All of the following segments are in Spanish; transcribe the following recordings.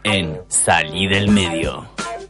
en Salí del Medio.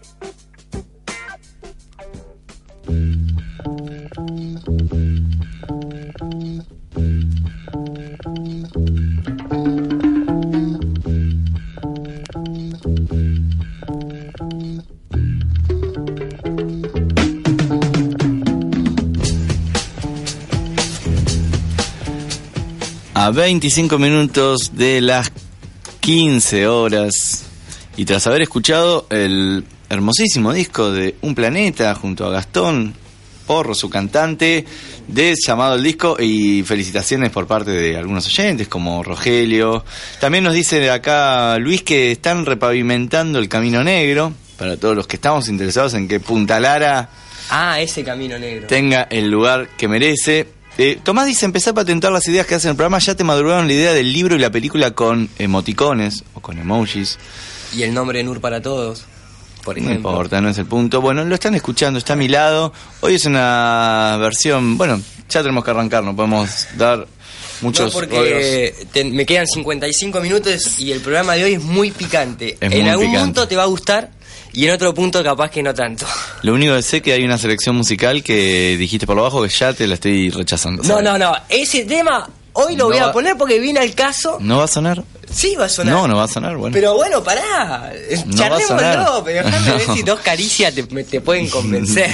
A 25 minutos de las 15 horas y tras haber escuchado el hermosísimo disco de Un Planeta junto a Gastón Porro, su cantante, llamado el disco, y felicitaciones por parte de algunos oyentes como Rogelio. También nos dice acá Luis que están repavimentando el Camino Negro para todos los que estamos interesados en que Punta Lara ese Camino Negro tenga el lugar que merece. Tomás dice: empecé a patentar las ideas que hacen el programa. Ya te madrugaron la idea del libro y la película con emoticones o con emojis. Y el nombre de Nur para todos, por ejemplo. No importa, no es el punto. Bueno, lo están escuchando, está a mi lado. Hoy es una versión... Bueno, ya tenemos que arrancar, no podemos dar muchos... No, porque me quedan 55 minutos y el programa de hoy es muy picante. En algún punto te va a gustar y en otro punto capaz que no tanto. Lo único que sé es que hay una selección musical que dijiste por lo bajo que ya te la estoy rechazando. No, ese tema hoy lo voy a poner porque viene al caso. ¿No va a sonar? Sí va a sonar. No va a sonar, bueno. Pero bueno, pará, no charlémoslo, pero déjame ver si dos caricias te pueden convencer.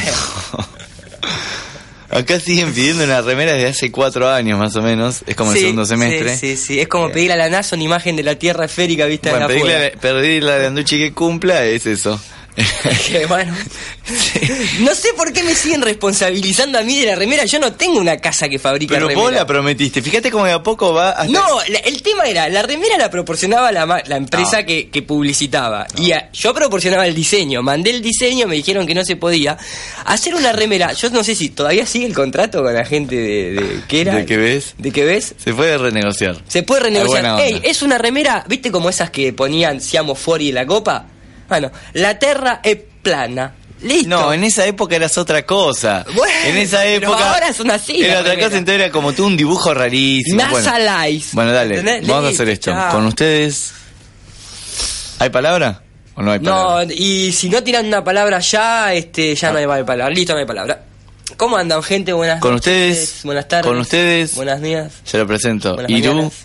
Acá siguen pidiendo una remera desde hace 4 años más o menos. Es como el segundo semestre. Sí. Es como pedirle a la NASA una imagen de la Tierra esférica vista en la fuera. Pedirle a Landucci que cumpla es eso. Bueno, no sé por qué me siguen responsabilizando a mí de la remera. Yo no tengo una casa que fabrica remera. Pero vos la prometiste. Fíjate cómo de a poco va hasta... No, el tema era, la remera la proporcionaba la empresa que publicitaba. No. Y yo proporcionaba el diseño. Mandé el diseño, me dijeron que no se podía hacer una remera. Yo no sé si todavía sigue el contrato con la gente de ¿qué era? ¿De qué ves? ¿De qué ves? Se puede renegociar. Se puede renegociar. Es una remera, ¿viste como esas que ponían Siamo Fuori en la copa? Bueno, la terra es plana. Listo. No, en esa época eras otra cosa. Bueno, en esa época pero ahora son así. Era otra cosa, entonces era como tú un dibujo rarísimo. Nasalize. Bueno, dale, vamos a hacer esto. Con ustedes. ¿Hay palabra? ¿O no hay palabra? No, y si no tiran una palabra ya, ya no hay palabra. Listo, no hay palabra. ¿Cómo andan, gente? Buenas con noches. Ustedes. Buenas tardes. Con ustedes. Buenos días. Se lo presento. Buenas Irú mañanas.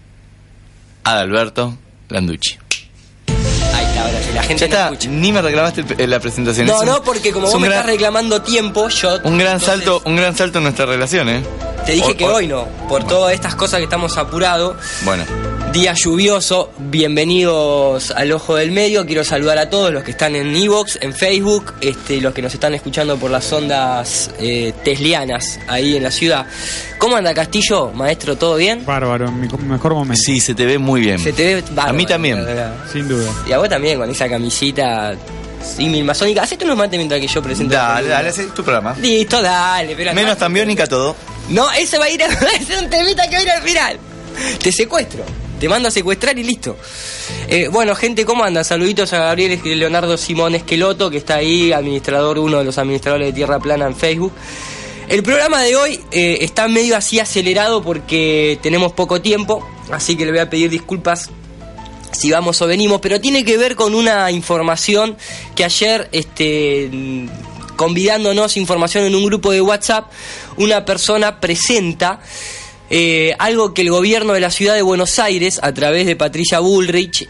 Adalberto Landucci. Ahora, si la gente ya está, no escucha. Ni me reclamaste la presentación. No, porque como vos me estás reclamando tiempo, yo... Un gran salto en nuestra relación, ¿eh? Te dije que hoy no, por todas estas cosas que estamos apurados. Bueno. Día lluvioso, bienvenidos al Ojo del Medio. Quiero saludar a todos los que están en iVoox, en Facebook, los que nos están escuchando por las ondas teslianas ahí en la ciudad. ¿Cómo anda, Castillo? Maestro, ¿todo bien? Bárbaro, en mi mejor momento. Sí, se te ve muy bien. Se te ve bárbaro. A mí también. Sin duda. Y a vos también, con esa camisita símil masónica. Hacete unos mates mientras que yo presento. Dale, haz tu programa. Listo, dale. Pero menos tan biónica todo. No, ese va a ir a ser un temita que va a ir al final. Te secuestro. Te mando a secuestrar y listo. Bueno, gente, ¿cómo andan? Saluditos a Gabriel Leonardo Simón Esqueloto, que está ahí, uno de los administradores de Tierra Plana en Facebook. El programa de hoy está medio así acelerado porque tenemos poco tiempo, así que le voy a pedir disculpas si vamos o venimos, pero tiene que ver con una información que ayer, convidándonos información en un grupo de WhatsApp, una persona presenta algo que el gobierno de la ciudad de Buenos Aires, a través de Patricia Bullrich,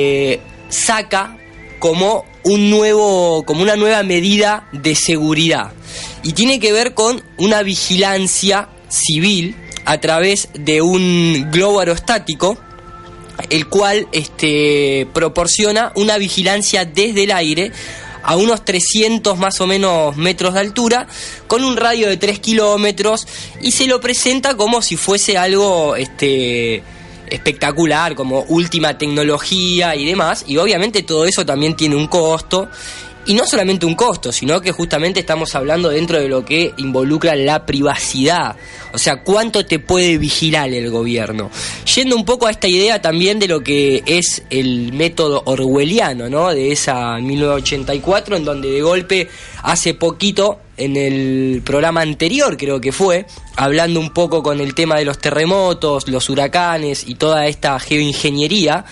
saca como una nueva medida de seguridad. Y tiene que ver con una vigilancia civil a través de un globo aerostático, el cual proporciona una vigilancia desde el aire a unos 300 más o menos metros de altura, con un radio de 3 kilómetros, y se lo presenta como si fuese algo espectacular, como última tecnología y demás, y obviamente todo eso también tiene un costo, y no solamente un costo, sino que justamente estamos hablando dentro de lo que involucra la privacidad. O sea, ¿cuánto te puede vigilar el gobierno? Yendo un poco a esta idea también de lo que es el método orwelliano, ¿no? De esa 1984, en donde de golpe, hace poquito, en el programa anterior creo que fue, hablando un poco con el tema de los terremotos, los huracanes y toda esta geoingeniería,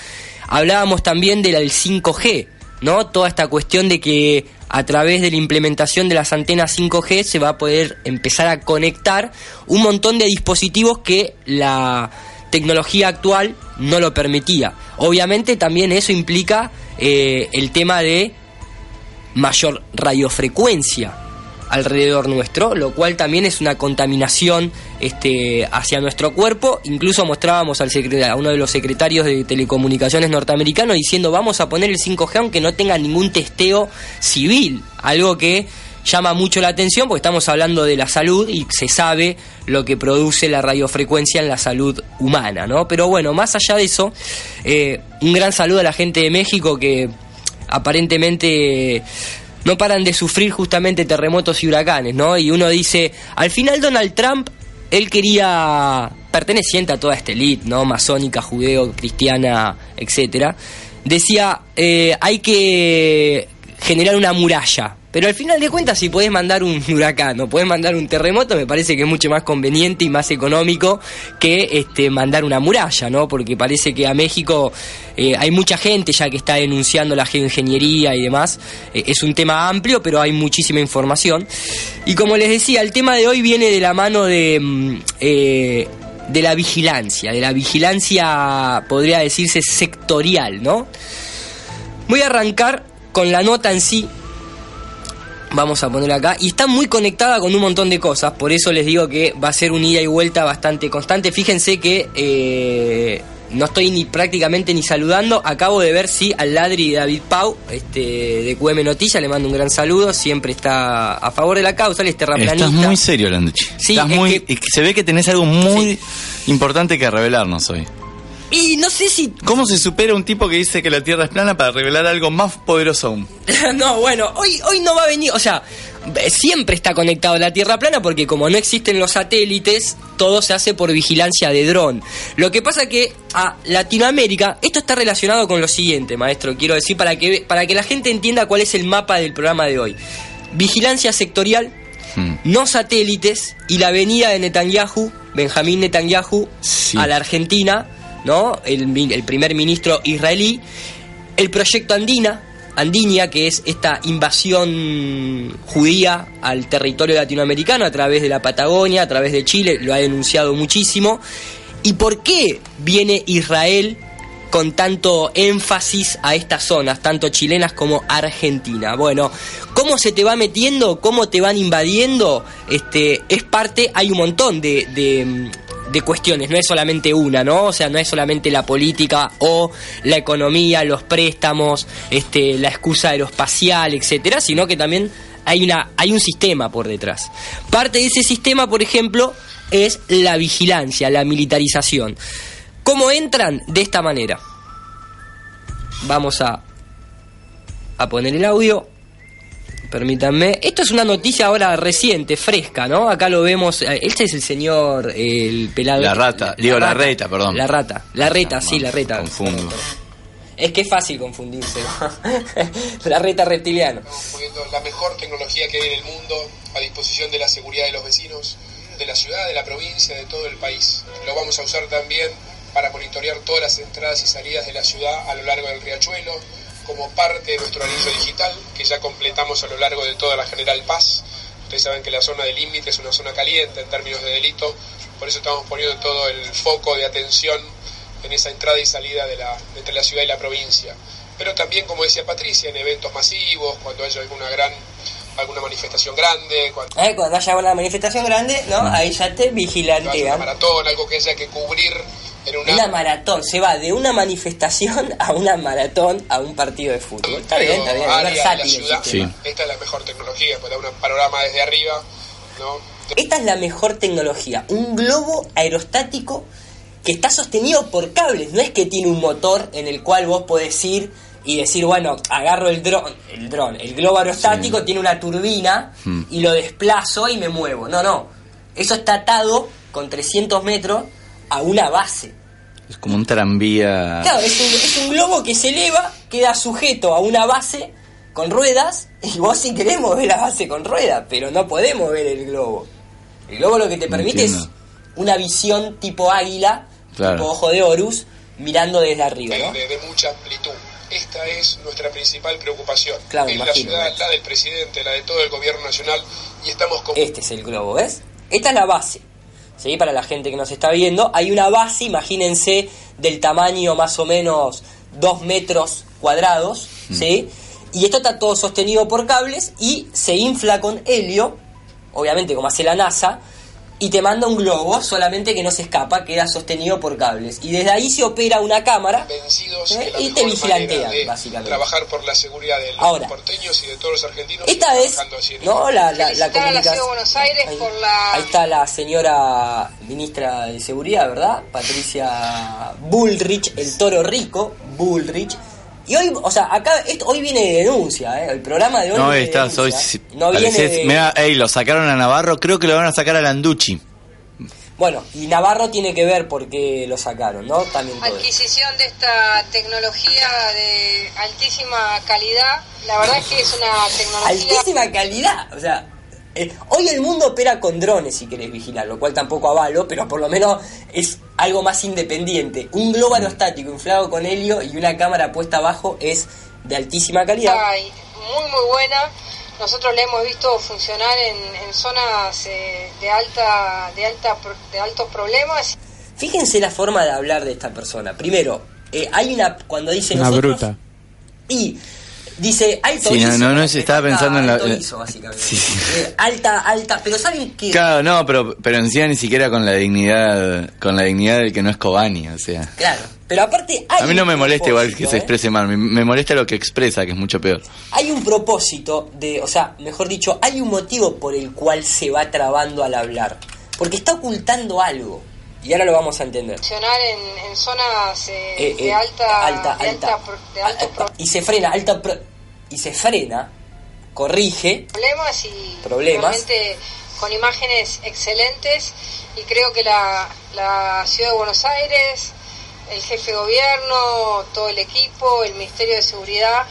Hablábamos también del 5G, ¿no? Toda esta cuestión de que a través de la implementación de las antenas 5G se va a poder empezar a conectar un montón de dispositivos que la tecnología actual no lo permitía. Obviamente también eso implica el tema de mayor radiofrecuencia alrededor nuestro, lo cual también es una contaminación hacia nuestro cuerpo. Incluso mostrábamos a uno de los secretarios de telecomunicaciones norteamericanos diciendo vamos a poner el 5G aunque no tenga ningún testeo civil, algo que llama mucho la atención porque estamos hablando de la salud y se sabe lo que produce la radiofrecuencia en la salud humana, ¿no? Pero bueno, más allá de eso, un gran saludo a la gente de México que aparentemente no paran de sufrir justamente terremotos y huracanes, ¿no? Y uno dice, al final Donald Trump, él quería, perteneciente a toda esta élite, ¿no? Masónica, judeo, cristiana, etcétera, decía, hay que generar una muralla. Pero al final de cuentas, si podés mandar un huracán o podés mandar un terremoto, me parece que es mucho más conveniente y más económico que mandar una muralla, ¿no? Porque parece que a México hay mucha gente ya que está denunciando la geoingeniería y demás. Es un tema amplio, pero hay muchísima información. Y como les decía, el tema de hoy viene de la mano de la vigilancia, podría decirse sectorial, ¿no? Voy a arrancar con la nota en sí. Vamos a poner acá, y está muy conectada con un montón de cosas, por eso les digo que va a ser un ida y vuelta bastante constante. Fíjense que no estoy prácticamente ni saludando, acabo de ver al ladri de David Pau, de QM Noticias, le mando un gran saludo, siempre está a favor de la causa, él es terraplanista. Estás muy serio, Landucci. Sí, se ve que tenés algo muy importante que revelarnos hoy. Y no sé si... ¿Cómo se supera un tipo que dice que la Tierra es plana para revelar algo más poderoso aún? No, bueno, hoy no va a venir, o sea, siempre está conectado a la Tierra plana porque como no existen los satélites, todo se hace por vigilancia de dron. Lo que pasa que a Latinoamérica, esto está relacionado con lo siguiente, maestro, quiero decir, para que la gente entienda cuál es el mapa del programa de hoy. Vigilancia sectorial, no satélites, y la venida de Netanyahu, Benjamín Netanyahu, sí, a la Argentina, ¿no? El primer ministro israelí, el proyecto Andinia, que es esta invasión judía al territorio latinoamericano a través de la Patagonia, a través de Chile, lo ha denunciado muchísimo. ¿Y por qué viene Israel con tanto énfasis a estas zonas, tanto chilenas como Argentina? Bueno, ¿cómo se te va metiendo? ¿Cómo te van invadiendo? Es parte, hay un montón de cuestiones, no es solamente una, ¿no? O sea, no es solamente la política o la economía, los préstamos, la excusa aeroespacial, etcétera, sino que también hay un sistema por detrás. Parte de ese sistema, por ejemplo, es la vigilancia, la militarización. ¿Cómo entran? De esta manera. Vamos a poner el audio. Permítanme. Esto es una noticia ahora reciente, fresca, ¿no? Acá lo vemos. Este es el señor, el pelado. La rata. La reta, perdón. La reta, sí, la reta. Confundo. Es que es fácil confundirse, ¿no? La reta reptiliano. Estamos poniendo la mejor tecnología que hay en el mundo a disposición de la seguridad de los vecinos, de la ciudad, de la provincia, de todo el país. Lo vamos a usar también para monitorear todas las entradas y salidas de la ciudad a lo largo del Riachuelo, como parte de nuestro anillo digital, que ya completamos a lo largo de toda la General Paz. Ustedes saben que la zona del límite es una zona caliente en términos de delito, por eso estamos poniendo todo el foco de atención en esa entrada y salida entre la ciudad y la provincia. Pero también, como decía Patricia, en eventos masivos, cuando haya alguna manifestación grande. Cuando haya una manifestación grande, ¿no? Ahí ya te vigilantean. Una maratón, algo que haya que cubrir. Una maratón, se va de una manifestación a una maratón a un partido de fútbol. Está bien, versátil. Sí. Esta es la mejor tecnología, para dar un panorama desde arriba, ¿no? Esta es la mejor tecnología, un globo aerostático que está sostenido por cables, no es que tiene un motor en el cual vos podés ir y decir, bueno, agarro el globo aerostático, sí, tiene una turbina y lo desplazo y me muevo. No, eso está atado con 300 metros a una base. Es como un tranvía. Claro, es un globo que se eleva, queda sujeto a una base con ruedas, y vos si querés mover la base con ruedas, pero no podés mover el globo. El globo lo que te permite es una visión tipo águila, claro, tipo ojo de Horus, mirando desde arriba, ¿no? de mucha amplitud. Esta es nuestra principal preocupación. Claro, es la imagino, ciudad, ¿no? la del presidente, la de todo el gobierno nacional, y estamos con... Este es el globo, ¿ves? Esta es la base, ¿sí? Para la gente que nos está viendo, hay una base, imagínense, del tamaño más o menos 2 metros cuadrados, ¿sí? Y esto está todo sostenido por cables y se infla con helio, obviamente como hace la NASA, y te manda un globo, solamente que no se escapa, queda sostenido por cables. Y desde ahí se opera una cámara Vencidos que la y te mejor vigilantea, manera de básicamente. trabajar por la seguridad de los Ahora, porteños y de todos los argentinos. esta es, trabajando así en ¿no? La Felicitar a la Ciudad de comunicación. Buenos Aires Ahí, por la... ahí está la señora ministra de Seguridad, ¿verdad? Patricia Bullrich, el toro rico, Bullrich. Y hoy, o sea, acá, hoy viene de denuncia, ¿eh? El programa de hoy No, viene de estás hoy. denuncia. No viene de... Mira, lo sacaron a Navarro, creo que lo van a sacar a Landucci. Bueno, y Navarro tiene que ver por qué lo sacaron, ¿no? También todo eso. adquisición de esta tecnología de altísima calidad. La verdad es que es una tecnología... Altísima calidad, o sea, hoy el mundo opera con drones si querés vigilar, lo cual tampoco avalo, pero por lo menos es algo más independiente. Un globo aerostático inflado con helio y una cámara puesta abajo es de altísima calidad. Ay, muy buena. Nosotros la hemos visto funcionar en zonas de altos problemas. Fíjense la forma de hablar de esta persona. Primero, hay una, cuando dice Una nosotros, bruta. y dice alto Sí, ISO. no, estaba pensando en la... alto ISO, básicamente. Sí. Alta, pero ¿saben qué? Claro, no, pero encima ni siquiera con la dignidad del que no es Cobani, o sea. Claro, pero aparte hay A mí no un me molesta igual que propósito, se exprese mal, me molesta lo que expresa, que es mucho peor. Hay un propósito de, o sea, mejor dicho, hay un motivo por el cual se va trabando al hablar, porque está ocultando algo. Y ahora lo vamos a entender. Funcionar en zonas de alta y se frena, y se frena, corrige problemas y problemas. realmente con imágenes excelentes, y creo que la Ciudad de Buenos Aires, el jefe de gobierno, todo el equipo, el Ministerio de Seguridad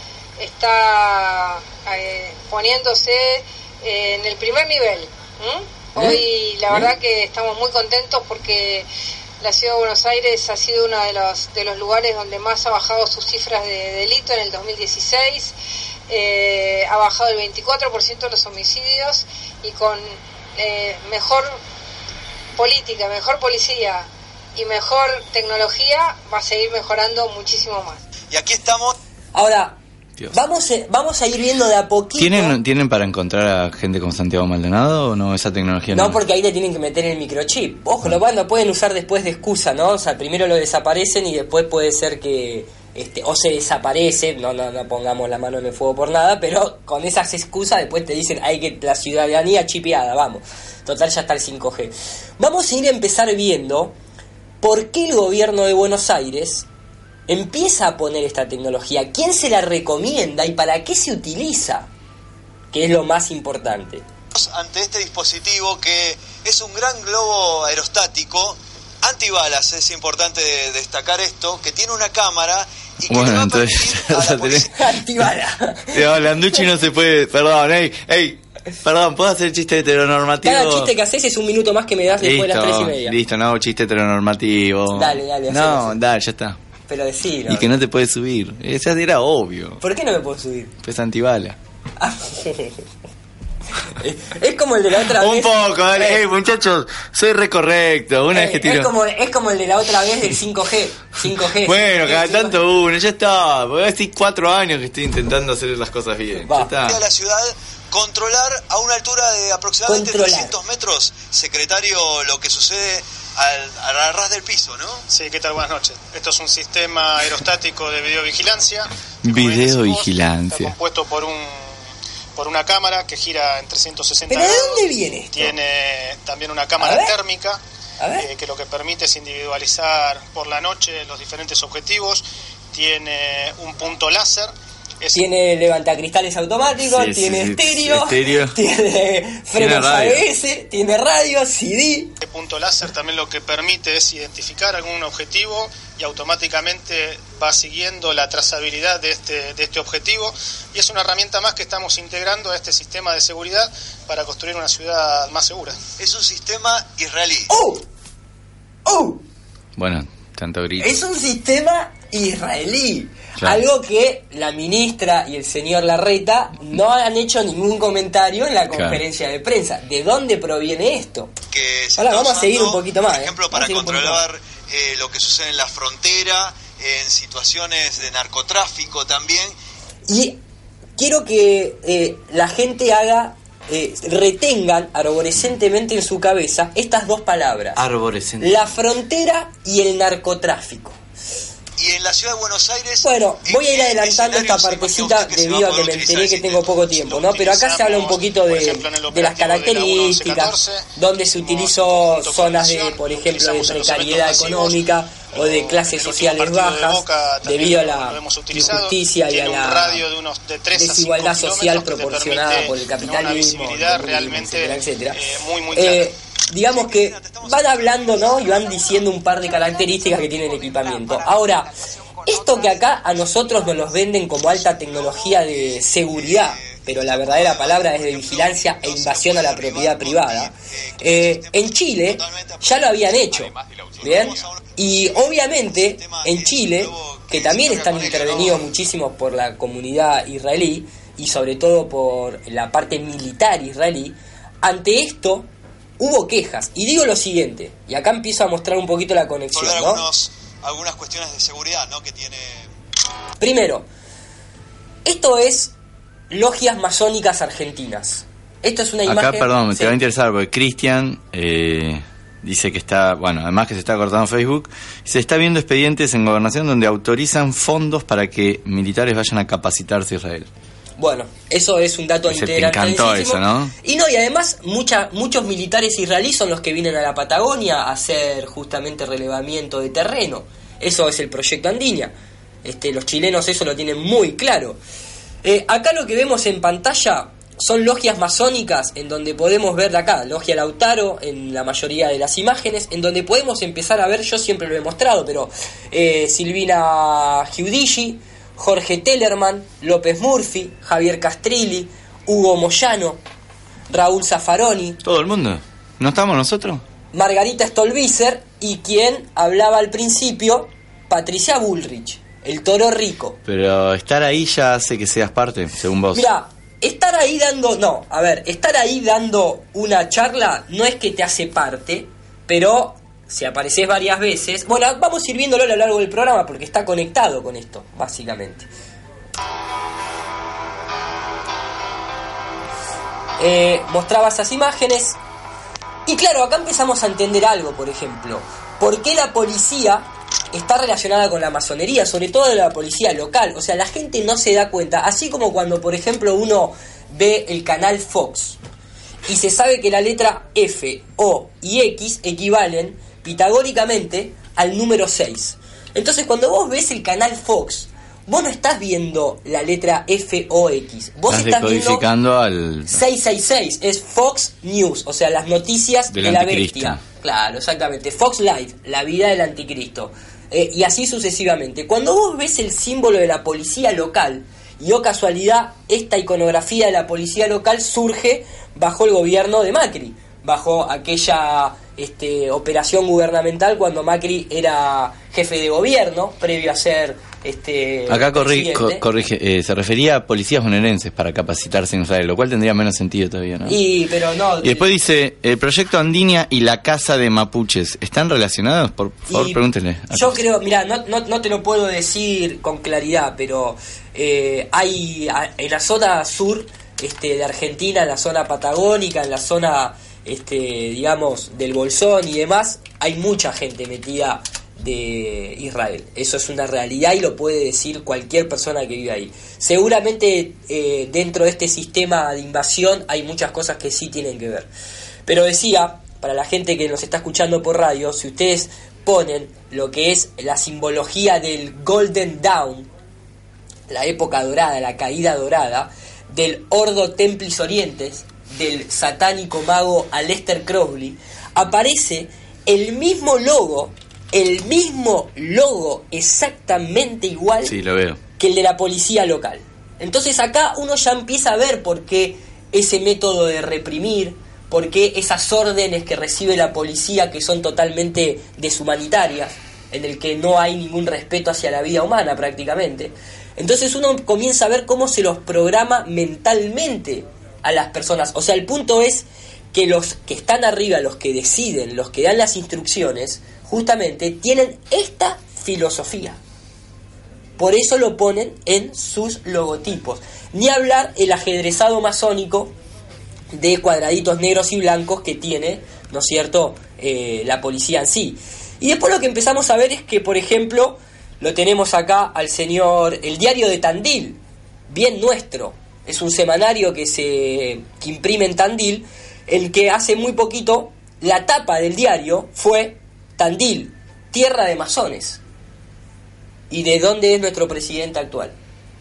está poniéndose en el primer nivel. Hoy la verdad que estamos muy contentos porque la Ciudad de Buenos Aires ha sido uno de los lugares donde más ha bajado sus cifras de delito en el 2016. Ha bajado el 24% de los homicidios, y con mejor política, mejor policía y mejor tecnología va a seguir mejorando muchísimo más. Y aquí estamos. Ahora, Dios. vamos a ir viendo de a poquito. ¿Tienen para encontrar a gente con Santiago Maldonado o no? Esa tecnología No, porque ahí le tienen que meter el microchip. Ojo, lo pueden usar después de excusa, ¿no? O sea, primero lo desaparecen y después puede ser que o se desaparece, no pongamos la mano en el fuego por nada, pero con esas excusas después te dicen hay que la ciudadanía chipeada, vamos. Total, ya está el 5G. Vamos a empezar viendo por qué el gobierno de Buenos Aires empieza a poner esta tecnología, quién se la recomienda y para qué se utiliza, que es lo más importante. Ante este dispositivo que es un gran globo aerostático antibalas, es importante destacar esto, que tiene una cámara y que le va a permitir a la policía... Antibala. Landucci no se puede, perdón, perdón, ¿puedo hacer chiste heteronormativo? Cada chiste que haces es un minuto más que me das después de las 3:30. Listo, no hago chiste heteronormativo. Dale, No, hacelo. dale, ya está. Pero decilo. Y que no te puedes subir. Esa era obvio. ¿Por qué no me puedo subir? Pues antibala. Es como el de la otra vez. Un poco, dale. Muchachos, soy recorrecto. Una vez que tiro. Es como el de la otra vez del 5G. Bueno, cada tanto uno, ya está. Voy a decir 4 años que estoy intentando hacer las cosas bien. Va. Ya está. a la ciudad, controlar a una altura de aproximadamente 300 metros, secretario, lo que sucede al ras del piso, ¿no? Sí, ¿qué tal? Buenas noches. Esto es un sistema aerostático de videovigilancia. Videovigilancia. Está compuesto por una cámara que gira en 360 ¿Pero de grados. dónde viene esto? Tiene también una A cámara ver. térmica ver. que lo que permite es individualizar por la noche los diferentes objetivos. Tiene un punto láser. Tiene levantacristales automáticos, Sí, tiene sí, estéreo, tiene frenos radio. ABS, tiene radio, CD. Este punto láser también lo que permite es identificar algún objetivo y automáticamente va siguiendo la trazabilidad de este objetivo, y es una herramienta más que estamos integrando a este sistema de seguridad para construir una ciudad más segura. Es un sistema israelí. ¡Oh! Bueno, tanto grito. Es un sistema israelí. Claro. Algo que la ministra y el señor Larreta no han hecho ningún comentario en la conferencia de prensa. ¿De dónde proviene esto? Que se Ahora está vamos a seguir usando, un poquito más. Por ejemplo, para controlar lo que sucede en la frontera, en situaciones de narcotráfico también. Y quiero que la gente retengan arborescentemente en su cabeza estas dos palabras. Arborescente. La frontera y el narcotráfico. Y en la ciudad de Buenos Aires... Bueno, voy a ir adelantando esta partecita debido a que me enteré que tengo poco tiempo, ¿no? Pero acá se habla un poquito de las características, donde se utilizó zonas de, por ejemplo, de precariedad económica o de clases sociales bajas, debido a la injusticia y a la desigualdad social proporcionada por el capitalismo, etcétera, etcétera. Digamos que van hablando, ¿no? Y van diciendo un par de características que tiene el equipamiento. Ahora, esto que acá a nosotros nos los venden como alta tecnología de seguridad, pero la verdadera palabra es de vigilancia e invasión a la propiedad privada, en Chile ya lo habían hecho, ¿bien? Y obviamente en Chile, que también están intervenidos muchísimo por la comunidad israelí y sobre todo por la parte militar israelí, ante esto hubo quejas, y digo lo siguiente, y acá empiezo a mostrar un poquito la conexión, ¿no? Algunas cuestiones de seguridad, ¿no? Que tiene... Primero, esto es logias masónicas argentinas. Esto es una imagen... Acá, perdón, sí. te va a interesar, porque Cristian dice que está, bueno, además que se está cortando Facebook, se está viendo expedientes en Gobernación donde autorizan fondos para que militares vayan a capacitarse a Israel. Bueno, eso es un dato Te encantó eso, ¿no? Y no, y además muchos militares israelíes son los que vienen a la Patagonia a hacer justamente relevamiento de terreno. Eso es el proyecto Andinia. Los chilenos eso lo tienen muy claro. Acá lo que vemos en pantalla son logias masónicas en donde podemos ver de acá, Logia Lautaro en la mayoría de las imágenes, en donde podemos empezar a ver, yo siempre lo he mostrado, pero Silvina Giudici, Jorge Tellerman, López Murphy, Javier Castrilli, Hugo Moyano, Raúl Zaffaroni. ¿Todo el mundo? ¿No estamos nosotros? Margarita Stolbizer y quien hablaba al principio, Patricia Bullrich, el toro rico. Pero estar ahí ya hace que seas parte, según vos. Mirá, estar ahí dando una charla no es que te hace parte, pero... si apareces varias veces... Bueno, vamos a ir viéndolo a lo largo del programa porque está conectado con esto, básicamente. Mostraba esas imágenes. Y claro, acá empezamos a entender algo, por ejemplo. ¿Por qué la policía está relacionada con la masonería? Sobre todo la policía local. O sea, la gente no se da cuenta. Así como cuando, por ejemplo, uno ve el canal Fox y se sabe que la letra F, O y X equivalen pitagóricamente al número 6. Entonces cuando vos ves el canal Fox, vos no estás viendo la letra F o X, vos estás decodificando viendo al 666, es Fox News, o sea, las noticias de la bestia. Claro, exactamente, Fox Live, la vida del anticristo. Y así sucesivamente. Cuando vos ves el símbolo de la policía local, y oh casualidad, esta iconografía de la policía local surge bajo el gobierno de Macri, bajo aquella operación gubernamental cuando Macri era jefe de gobierno, previo a ser acá corrige, se refería a policías bonaerenses para capacitarse en Israel, lo cual tendría menos sentido todavía, ¿no? Pero no. Y después dice, el proyecto Andinia y la casa de mapuches, ¿están relacionados? Por favor, pregúntenle. Yo creo, mirá, no te lo puedo decir con claridad, pero hay en la zona sur de Argentina, en la zona patagónica, en la zona digamos del Bolsón y demás, hay mucha gente metida de Israel. Eso es una realidad y lo puede decir cualquier persona que vive ahí. Seguramente dentro de este sistema de invasión hay muchas cosas que sí tienen que ver. Pero decía, para la gente que nos está escuchando por radio, si ustedes ponen lo que es la simbología del Golden Dawn, la época dorada, la caída dorada, del Ordo Templis Orientes, del satánico mago Aleister Crowley, aparece el mismo logo exactamente igual, sí, lo veo, que el de la policía local. Entonces acá uno ya empieza a ver por qué ese método de reprimir, por qué esas órdenes que recibe la policía que son totalmente deshumanitarias, en el que no hay ningún respeto hacia la vida humana prácticamente. Entonces uno comienza a ver cómo se los programa mentalmente a las personas. O sea, el punto es que los que están arriba, los que deciden, los que dan las instrucciones, justamente tienen esta filosofía. Por eso lo ponen en sus logotipos. Ni hablar el ajedrezado masónico de cuadraditos negros y blancos que tiene, ¿no es cierto?, la policía en sí. Y después lo que empezamos a ver es que, por ejemplo, lo tenemos acá al señor, el Diario de Tandil, bien nuestro. Es un semanario que imprime en Tandil, el que hace muy poquito la tapa del diario fue Tandil, tierra de masones. ¿Y de dónde es nuestro presidente actual?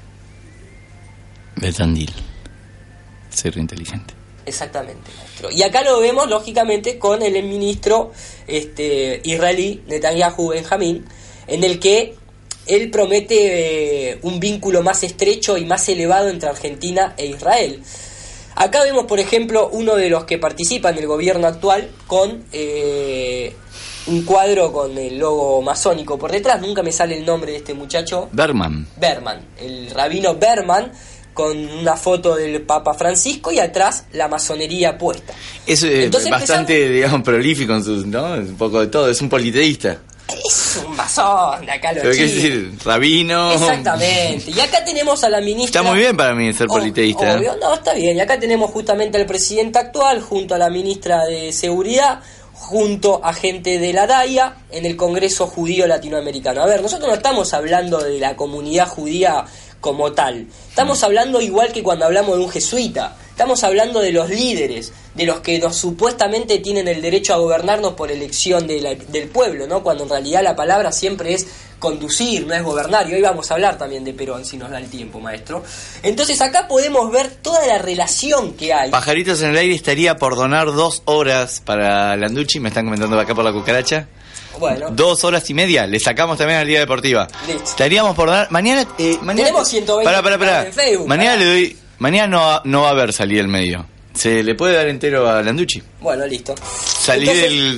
De Tandil. Ser inteligente. Exactamente, maestro. Y acá lo vemos, lógicamente, con el ministro israelí, Netanyahu Benjamín, en el que él promete un vínculo más estrecho y más elevado entre Argentina e Israel. Acá vemos, por ejemplo, uno de los que participa en el gobierno actual con un cuadro con el logo masónico por detrás. Nunca me sale el nombre de este muchacho. Berman, el rabino Berman, con una foto del Papa Francisco y atrás la masonería puesta. Es bastante, digamos, prolífico en sus, ¿no? Un poco de todo, es un politeísta. Es un masón, de acá lo ¿Pero qué decir? Rabino. Exactamente. Y acá tenemos a la ministra. Está muy bien para mí ser politeísta. Obvio, no, está bien. Y acá tenemos justamente al presidente actual, junto a la ministra de Seguridad, junto a gente de la DAIA, en el Congreso Judío Latinoamericano. A ver, nosotros no estamos hablando de la comunidad judía como tal. Estamos hablando igual que cuando hablamos de un jesuita. Estamos hablando de los líderes, de los que supuestamente tienen el derecho a gobernarnos por elección del pueblo, ¿no? Cuando en realidad la palabra siempre es conducir, no es gobernar. Y hoy vamos a hablar también de Perón, si nos da el tiempo, maestro. Entonces acá podemos ver toda la relación que hay. Pajaritos en el Aire estaría por donar 2 horas para Landucci, me están comentando acá por la cucaracha. Bueno. 2 horas y media, le sacamos también a la Liga Deportiva. Listo. Estaríamos por donar. Mañana. Tenemos 120 en Facebook. Mañana le doy. Mañana no va a haber salir el medio. Se le puede dar entero a Landucci. Bueno, listo. Salí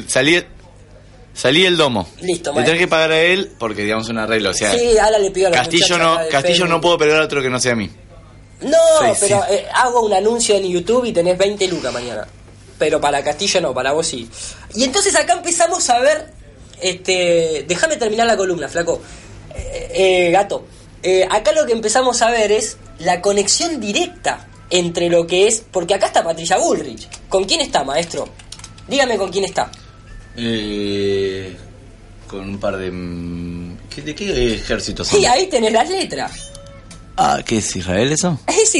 del domo. Listo, le tenés que pagar a él porque, digamos, un arreglo. O sea, sí, ahora le pido a la Castillo no puedo pegar a otro que no sea a mí. No, pero hago un anuncio en YouTube y tenés 20 lucas mañana. Pero para Castillo no, para vos sí. Y entonces acá empezamos a ver. Déjame terminar la columna, flaco. Gato. Acá lo que empezamos a ver es la conexión directa entre lo que es. Porque acá está Patricia Bullrich. ¿Con quién está, maestro? Dígame con quién está. Con un par de. ¿De qué ejército son? Sí, ahí tenés las letras. Ah, ¿qué es Israel eso? Es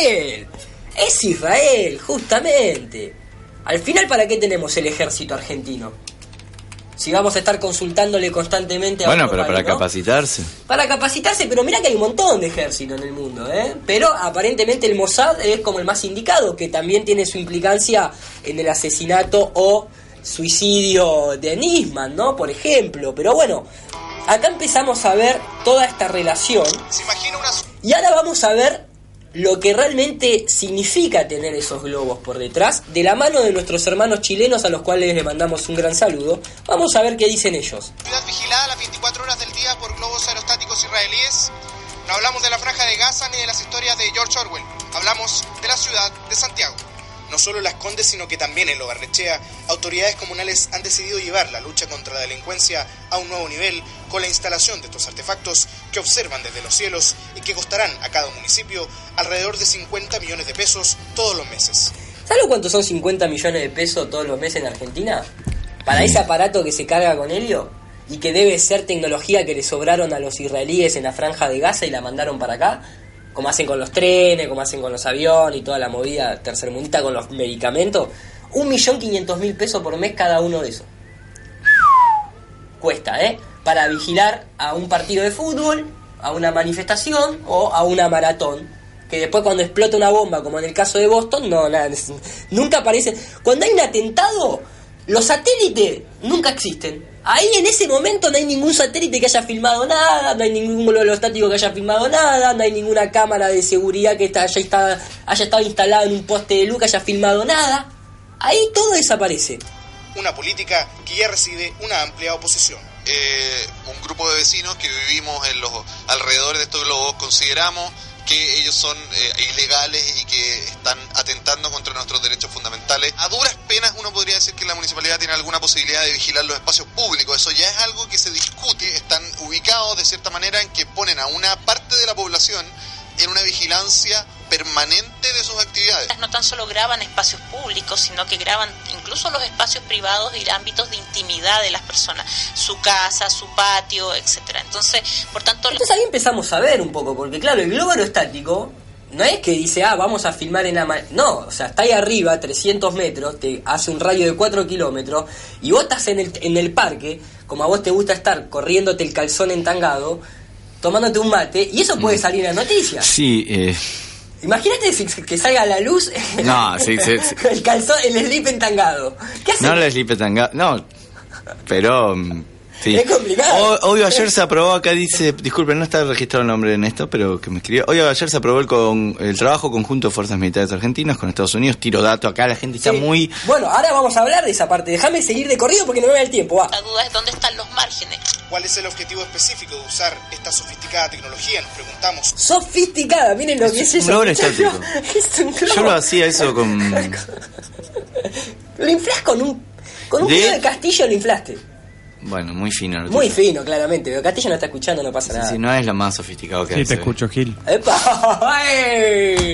Israel, justamente. Al final, ¿para qué tenemos el ejército argentino? Si vamos a estar consultándole constantemente a bueno, pero país, para ¿no? capacitarse. Para capacitarse, pero mirá que hay un montón de ejércitos en el mundo, ¿eh? Pero aparentemente el Mossad es como el más indicado, que también tiene su implicancia en el asesinato o suicidio de Nisman, ¿no? Por ejemplo. Pero bueno, acá empezamos a ver toda esta relación. Y ahora vamos a ver lo que realmente significa tener esos globos por detrás, de la mano de nuestros hermanos chilenos, a los cuales les mandamos un gran saludo. Vamos a ver qué dicen ellos. Ciudad vigilada las 24 horas del día por globos aerostáticos israelíes. No hablamos de la Franja de Gaza ni de las historias de George Orwell. Hablamos de la ciudad de Santiago. No solo en Las Condes, sino que también en Lo Barnechea, autoridades comunales han decidido llevar la lucha contra la delincuencia a un nuevo nivel con la instalación de estos artefactos que observan desde los cielos y que costarán a cada municipio alrededor de 50 millones de pesos todos los meses. ¿Sabes cuántos son 50 millones de pesos todos los meses en Argentina? Para ese aparato que se carga con helio y que debe ser tecnología que le sobraron a los israelíes en la Franja de Gaza y la mandaron para acá, como hacen con los trenes, como hacen con los aviones y toda la movida tercermundista con los medicamentos. 1.500.000 pesos por mes cada uno de esos. Cuesta, para vigilar a un partido de fútbol, a una manifestación o a una maratón. Que después cuando explota una bomba, como en el caso de Boston, nunca aparece. Cuando hay un atentado, los satélites nunca existen. Ahí en ese momento no hay ningún satélite que haya filmado nada, no hay ningún globo estático que haya filmado nada, no hay ninguna cámara de seguridad que haya estado instalada en un poste de luz que haya filmado nada. Ahí todo desaparece. Una política que ya recibe una amplia oposición. un grupo de vecinos que vivimos en los alrededores de estos globos consideramos que ellos son ilegales y que están atentando contra nuestros derechos fundamentales. A duras penas uno podría decir que la municipalidad tiene alguna posibilidad de vigilar los espacios públicos. Eso ya es algo que se discute. Están ubicados de cierta manera en que ponen a una parte de la población en una vigilancia permanente de sus actividades. No tan solo graban espacios públicos, sino que graban incluso los espacios privados y ámbitos de intimidad de las personas, su casa, su patio, etcétera. Entonces, por tanto... Entonces ahí empezamos a ver un poco, porque claro, el globo aerostático no es que dice, vamos a filmar en no, o sea, está ahí arriba, 300 metros, te hace un radio de 4 kilómetros, y vos estás en el parque, como a vos te gusta estar corriéndote el calzón entangado, tomándote un mate, y eso puede salir en las noticias. Sí, Imagínate que salga a la luz no, sí. el calzón, el slip entangado. ¿Qué hace? No el slip entangado, no, pero... Sí. Es complicado. Hoy ayer se aprobó, acá dice, disculpen, no está registrado el nombre en esto, pero que me escribió. Hoy ayer se aprobó el trabajo conjunto de Fuerzas Militares Argentinas con Estados Unidos. Tiro dato, acá la gente está muy... Bueno, ahora vamos a hablar de esa parte. Déjame seguir de corrido porque no me da el tiempo. Va. La duda es dónde están los márgenes. ¿Cuál es el objetivo específico de usar esta sofisticada tecnología? Nos preguntamos. Sofisticada, miren lo que es eso. Un globo estático. Es un globo. Yo lo hacía eso con... Lo inflás con un kilo de Castillo, lo inflaste. Bueno, muy fino. Muy fino, claramente. Pero Castillo no está escuchando, no pasa nada. Sí, no es lo más sofisticado que Sí, hace. te escucho, Gil. ¡Epa! ¡Ey!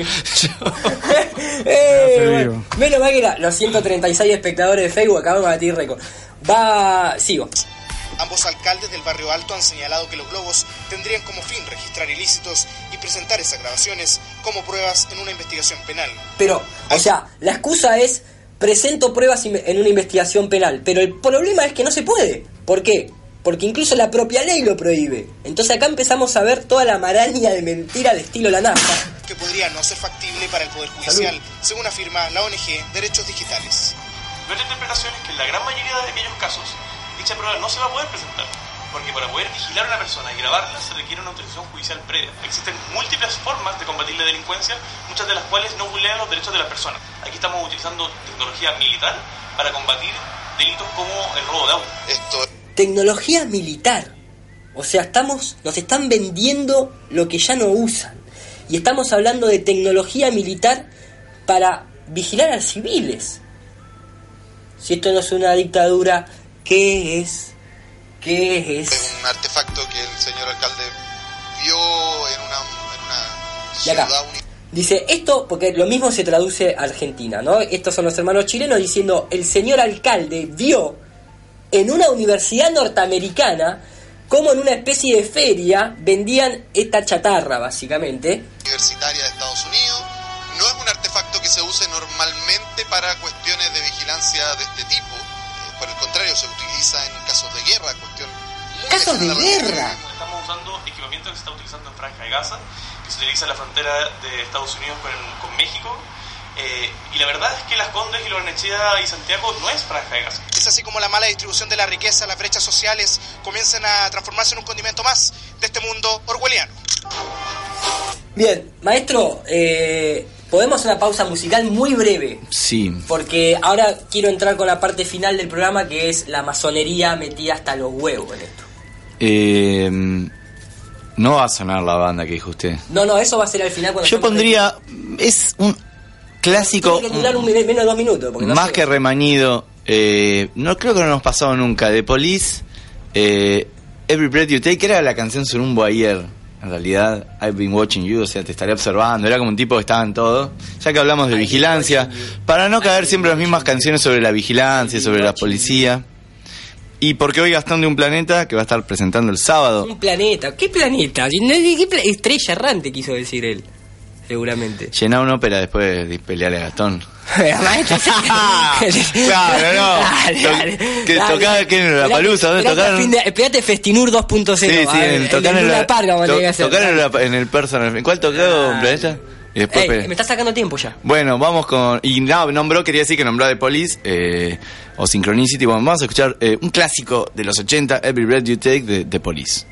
Bueno, menos mal que los 136 espectadores de Facebook acaban de batir récord. Sigo. Ambos alcaldes del Barrio Alto han señalado que los globos tendrían como fin registrar ilícitos y presentar esas grabaciones como pruebas en una investigación penal. Pero, o sea, la excusa es presento pruebas en una investigación penal, pero el problema es que no se puede. ¿Por qué? Porque incluso la propia ley lo prohíbe. Entonces acá empezamos a ver toda la maraña de mentira de estilo la nafta. Que podría no ser factible para el Poder Judicial, según afirma la ONG Derechos Digitales. Nuestra interpretación es que en la gran mayoría de aquellos casos, dicha prueba no se va a poder presentar, porque para poder vigilar a una persona y grabarla se requiere una autorización judicial previa. Existen múltiples formas de combatir la delincuencia, muchas de las cuales no vulneran los derechos de las personas. Aquí estamos utilizando tecnología militar para combatir delitos como el robo de auto. Tecnología militar. O sea, nos están vendiendo lo que ya no usan. Y estamos hablando de tecnología militar para vigilar a civiles. Si esto no es una dictadura, ¿qué es? ¿Qué es? Es un artefacto que el señor alcalde vio en una ciudad. Dice esto porque lo mismo se traduce a Argentina, ¿no? Estos son los hermanos chilenos diciendo el señor alcalde vio en una universidad norteamericana como en una especie de feria vendían esta chatarra, básicamente. Universitaria de Estados Unidos. No es un artefacto que se use normalmente para cuestiones de vigilancia de este tipo. Por el contrario, se utiliza en casos de guerra, ¿Casos de guerra? Estamos usando equipamiento que se está utilizando en Franja de Gaza, que se utiliza en la frontera de Estados Unidos con México. Y la verdad es que Las Condes y Barnechea y Santiago no es Franja de Gaza. Es así como la mala distribución de la riqueza, las brechas sociales comienzan a transformarse en un condimento más de este mundo orwelliano. Bien, maestro, podemos hacer una pausa musical muy breve. Sí. Porque ahora quiero entrar con la parte final del programa, que es la masonería metida hasta los huevos en esto. No va a sonar la banda que dijo usted. No, eso va a ser al final. Cuando yo pondría, es un clásico. Tiene que durar menos de 2 minutos. Porque no más que remanido. No creo que no nos pasado nunca. The Police, Every Breath You Take, era la canción sobre un voyeur. En realidad, I've been watching you, o sea, te estaré observando. Era como un tipo que estaba en todo. Ya que hablamos de vigilancia, para no caer siempre las mismas canciones sobre la vigilancia, sobre la policía. Y porque hoy Gastón de Un Planeta, que va a estar presentando el sábado. Un planeta, ¿qué planeta? ¿Qué estrella errante quiso decir él? Seguramente. Llená una ópera después de pelearle a Gastón. Claro, no. Que tocaba que en la Palusa, ¿dónde tocaron? Espérate Festinur 2.0. Sí, tocaron en la Parga, tocaron en el Personal. ¿En cuál tocó Un Planeta? Y después me está sacando tiempo ya. Bueno, vamos con... Y quería decir que nombró The Police o Synchronicity. Bueno, vamos a escuchar un clásico de los 80, Every Breath You Take, de The Police.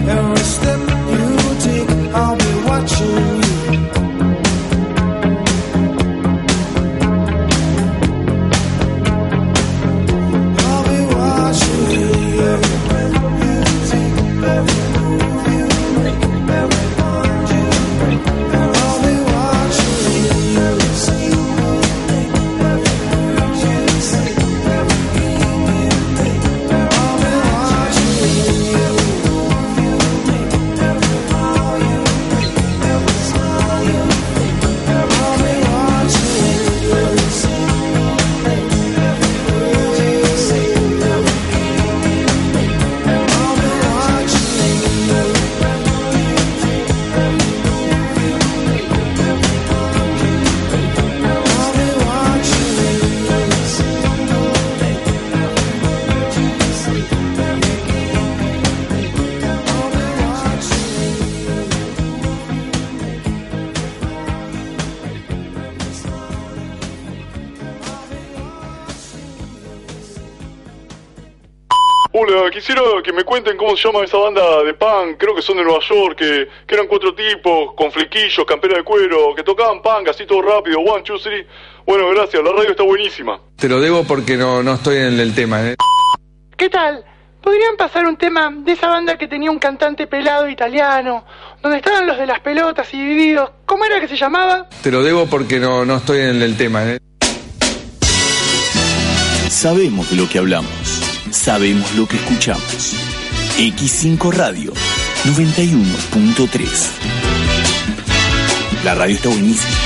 Every step you take, I'll be watching you. Hola, quisiera que me cuenten cómo se llama esa banda de punk, creo que son de Nueva York, que eran 4 tipos, con flequillos, campera de cuero, que tocaban punk así todo rápido, 1, 2, 3. Bueno, gracias, la radio está buenísima. Te lo debo porque no estoy en el tema, ¿eh? ¿Qué tal? ¿Podrían pasar un tema de esa banda que tenía un cantante pelado italiano, donde estaban los de las pelotas y divididos? ¿Cómo era que se llamaba? Te lo debo porque no estoy en el tema, ¿eh? Sabemos de lo que hablamos. Sabemos lo que escuchamos. X5 Radio 91.3. La radio está buenísima.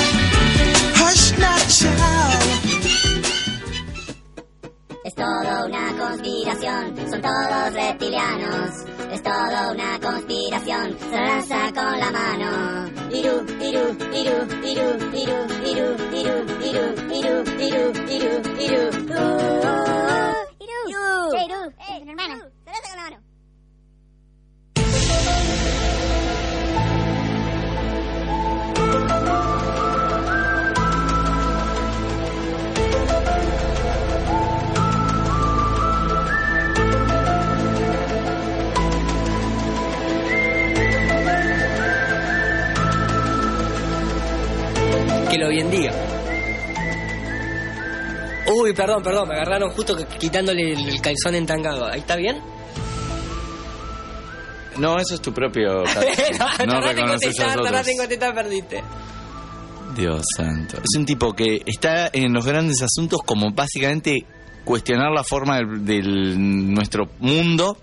Es todo una conspiración, son todos reptilianos. Es todo una conspiración, se lanza con la mano. Iru, iru, iru, iru, iru, iru, iru, iru, iru, iru, iru, iru. Mi hermano, se lanza con la mano. Que lo bien diga. Uy, perdón, me agarraron justo quitándole el calzón entangado. ¿Ahí está bien? No, eso es tu propio calzón. No reconoces a nosotros. No tengo teta, perdiste. Dios santo. Es un tipo que está en los grandes asuntos como básicamente cuestionar la forma de nuestro mundo,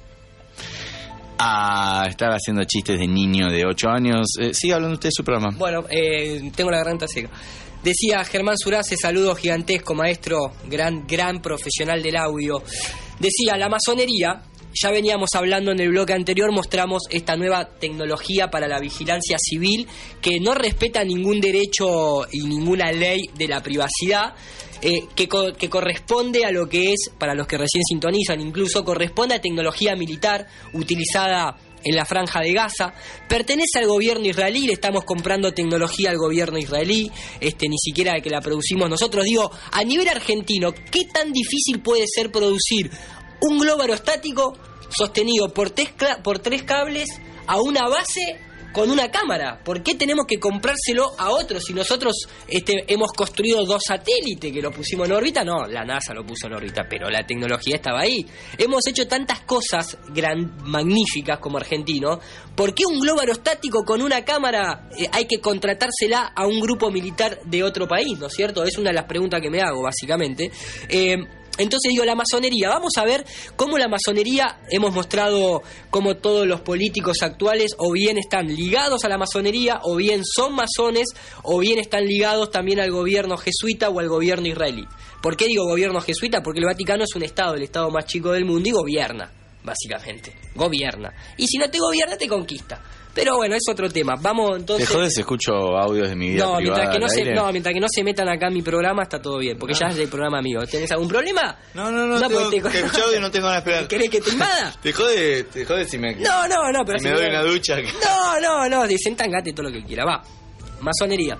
a estar haciendo chistes de niño de 8 años. Sigue hablando usted de su programa. Bueno, tengo la garganta seca. Decía Germán Surace, saludo gigantesco, maestro, gran profesional del audio. Decía, la masonería, ya veníamos hablando en el bloque anterior, mostramos esta nueva tecnología para la vigilancia civil que no respeta ningún derecho y ninguna ley de la privacidad, que corresponde a lo que es, para los que recién sintonizan incluso, corresponde a tecnología militar utilizada en la Franja de Gaza, pertenece al gobierno israelí, le estamos comprando tecnología al gobierno israelí, ni siquiera que la producimos nosotros. Digo, a nivel argentino, ¿qué tan difícil puede ser producir un globo aerostático sostenido por 3 cables a una base con una cámara? ¿Por qué tenemos que comprárselo a otros si nosotros hemos construido 2 satélites que lo pusimos en órbita? No, la NASA lo puso en órbita, pero la tecnología estaba ahí. Hemos hecho tantas cosas magníficas como argentinos. ¿Por qué un globo aerostático con una cámara hay que contratársela a un grupo militar de otro país? ¿No es cierto? Es una de las preguntas que me hago, básicamente. Entonces digo, la masonería, vamos a ver cómo la masonería, hemos mostrado cómo todos los políticos actuales o bien están ligados a la masonería, o bien son masones, o bien están ligados también al gobierno jesuita o al gobierno israelí. ¿Por qué digo gobierno jesuita? Porque el Vaticano es un estado, el estado más chico del mundo, y gobierna, básicamente, gobierna. Y si no te gobierna, te conquista. Pero bueno, es otro tema. Vamos entonces. ¿Te jodes? Escucho audios de mi vida privada. Mientras que no se metan acá en mi programa está todo bien, porque ya es el programa mío. ¿Tenés algún problema? No, tengo que escuchar audio y no tengo nada que esperar. ¿Querés que te invada? ¿Te jode si me... No, pero si me doy una ducha. No, desentangate todo lo que quiera. Va. Masonería.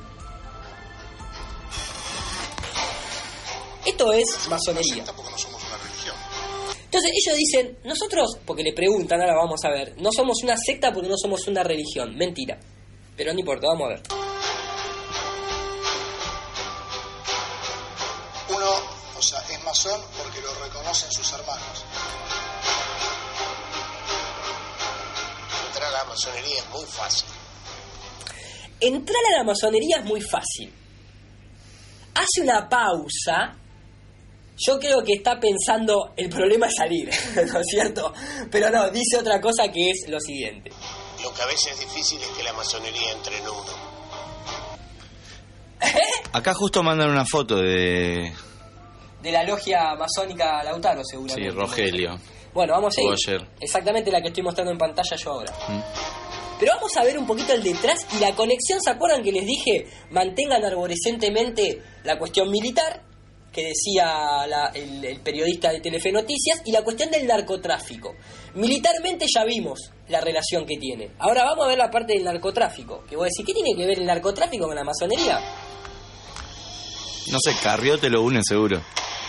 Esto es masonería. Entonces ellos dicen, nosotros, porque le preguntan, ahora vamos a ver, no somos una secta porque no somos una religión. Mentira. Pero no importa, vamos a ver. Uno, o sea, es masón porque lo reconocen sus hermanos. Entrar a la masonería es muy fácil. Entrar a la masonería es muy fácil. Hace una pausa. Yo creo que está pensando, el problema es salir, ¿no es cierto? Pero no, dice otra cosa que es lo siguiente. Lo que a veces es difícil es que la masonería entre en uno. Acá justo mandan una foto de la logia masónica Lautaro, seguramente. Sí, Rogelio. Bueno, vamos a ir. Ayer. Exactamente la que estoy mostrando en pantalla yo ahora. Pero vamos a ver un poquito el detrás y la conexión. ¿Se acuerdan que les dije? Mantengan arborescentemente la cuestión militar, que decía el periodista de Telefe Noticias, y la cuestión del narcotráfico. Militarmente ya vimos la relación que tiene. Ahora vamos a ver la parte del narcotráfico. Que voy a decir, ¿qué tiene que ver el narcotráfico con la masonería? No sé, Carrió te lo une seguro.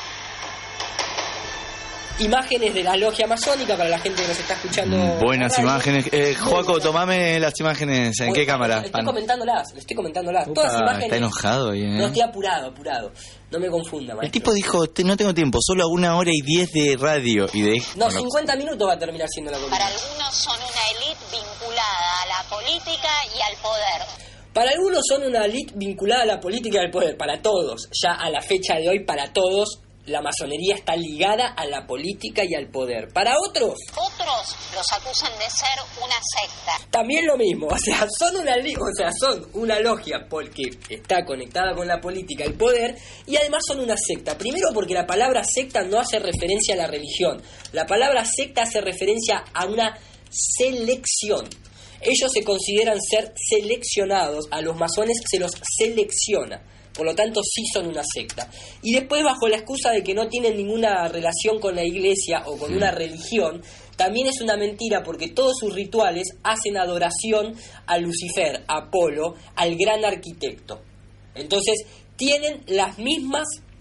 Imágenes de la logia masónica para la gente que nos está escuchando. Buenas imágenes. Joaco, tomame las imágenes. ¿En qué cámara? Estoy comentándolas. Todas imágenes. Está enojado ahí, No, estoy apurado. No me confunda, maestro. El tipo dijo, no tengo tiempo, solo a 1h10 de radio y de... No, 50 minutos va a terminar siendo la columna. Para algunos son una élite vinculada a la política y al poder. Para algunos son una élite vinculada a la política y al poder. Para todos, ya a la fecha de hoy, para todos, la masonería está ligada a la política y al poder. Para otros los acusan de ser una secta. También lo mismo, son una logia porque está conectada con la política y el poder, y además son una secta. Primero porque la palabra secta no hace referencia a la religión. La palabra secta hace referencia a una selección. Ellos se consideran ser seleccionados, a los masones se los selecciona. Por lo tanto, sí son una secta. Y después, bajo la excusa de que no tienen ninguna relación con la iglesia o con una religión, también es una mentira porque todos sus rituales hacen adoración a Lucifer, a Apolo, al gran arquitecto. Entonces, tienen las mismas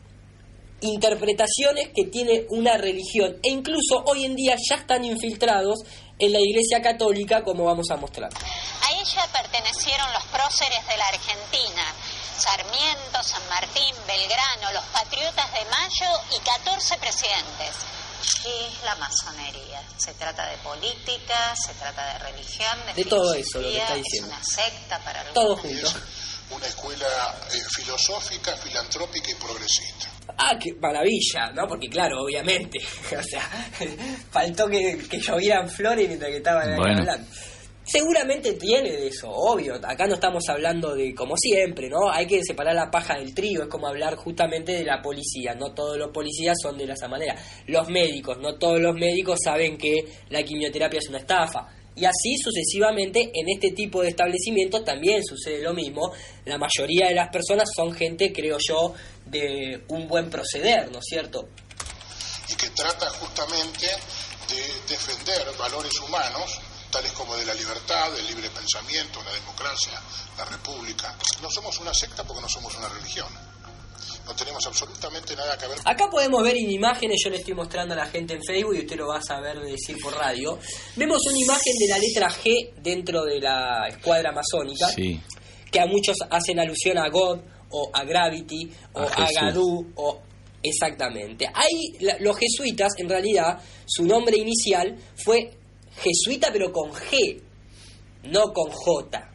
interpretaciones que tiene una religión. E incluso hoy en día ya están infiltrados en la iglesia católica, como vamos a mostrar. A ella pertenecieron los próceres de la Argentina. Sarmiento, San Martín, Belgrano, los Patriotas de Mayo y 14 presidentes. ¿Qué es la masonería? Se trata de política, se trata de religión, de todo eso, lo que está diciendo. Es una secta para algunos. Todo junto. Una escuela filosófica, filantrópica y progresista. Ah, qué maravilla, ¿no? Porque claro, obviamente, o sea, faltó que llovieran flores mientras que estaban hablando. Seguramente tiene de eso, obvio. Acá no estamos hablando de, como siempre, ¿no? Hay que separar la paja del trigo. Es como hablar justamente de la policía. No todos los policías son de esa manera. Los médicos, no todos los médicos saben que la quimioterapia es una estafa. Y así sucesivamente en este tipo de establecimientos también sucede lo mismo. La mayoría de las personas son gente, creo yo, de un buen proceder, ¿no es cierto? Y que trata justamente de defender valores humanos, tales como de la libertad, del libre pensamiento, la democracia, la república. No somos una secta porque no somos una religión. No tenemos absolutamente nada que ver. Acá podemos ver en imágenes, yo le estoy mostrando a la gente en Facebook y usted lo va a saber decir por radio. Vemos una imagen de la letra G dentro de la escuadra masónica, sí, que a muchos hacen alusión a God o a Gravity o a Gadú o... Exactamente. Ahí los jesuitas, en realidad, su nombre inicial fue jesuita pero con G, no con J.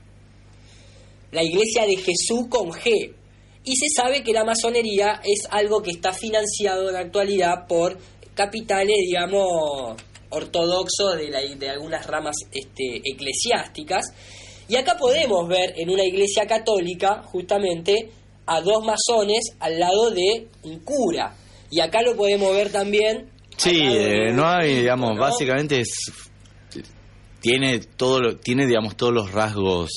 La iglesia de Jesús con G. Y se sabe que la masonería es algo que está financiado en la actualidad por capitales, digamos, ortodoxos de algunas ramas eclesiásticas. Y acá podemos ver en una iglesia católica justamente a dos masones al lado de un cura. Y acá lo podemos ver también. Sí, no hay, digamos, ¿no? Básicamente tiene digamos todos los rasgos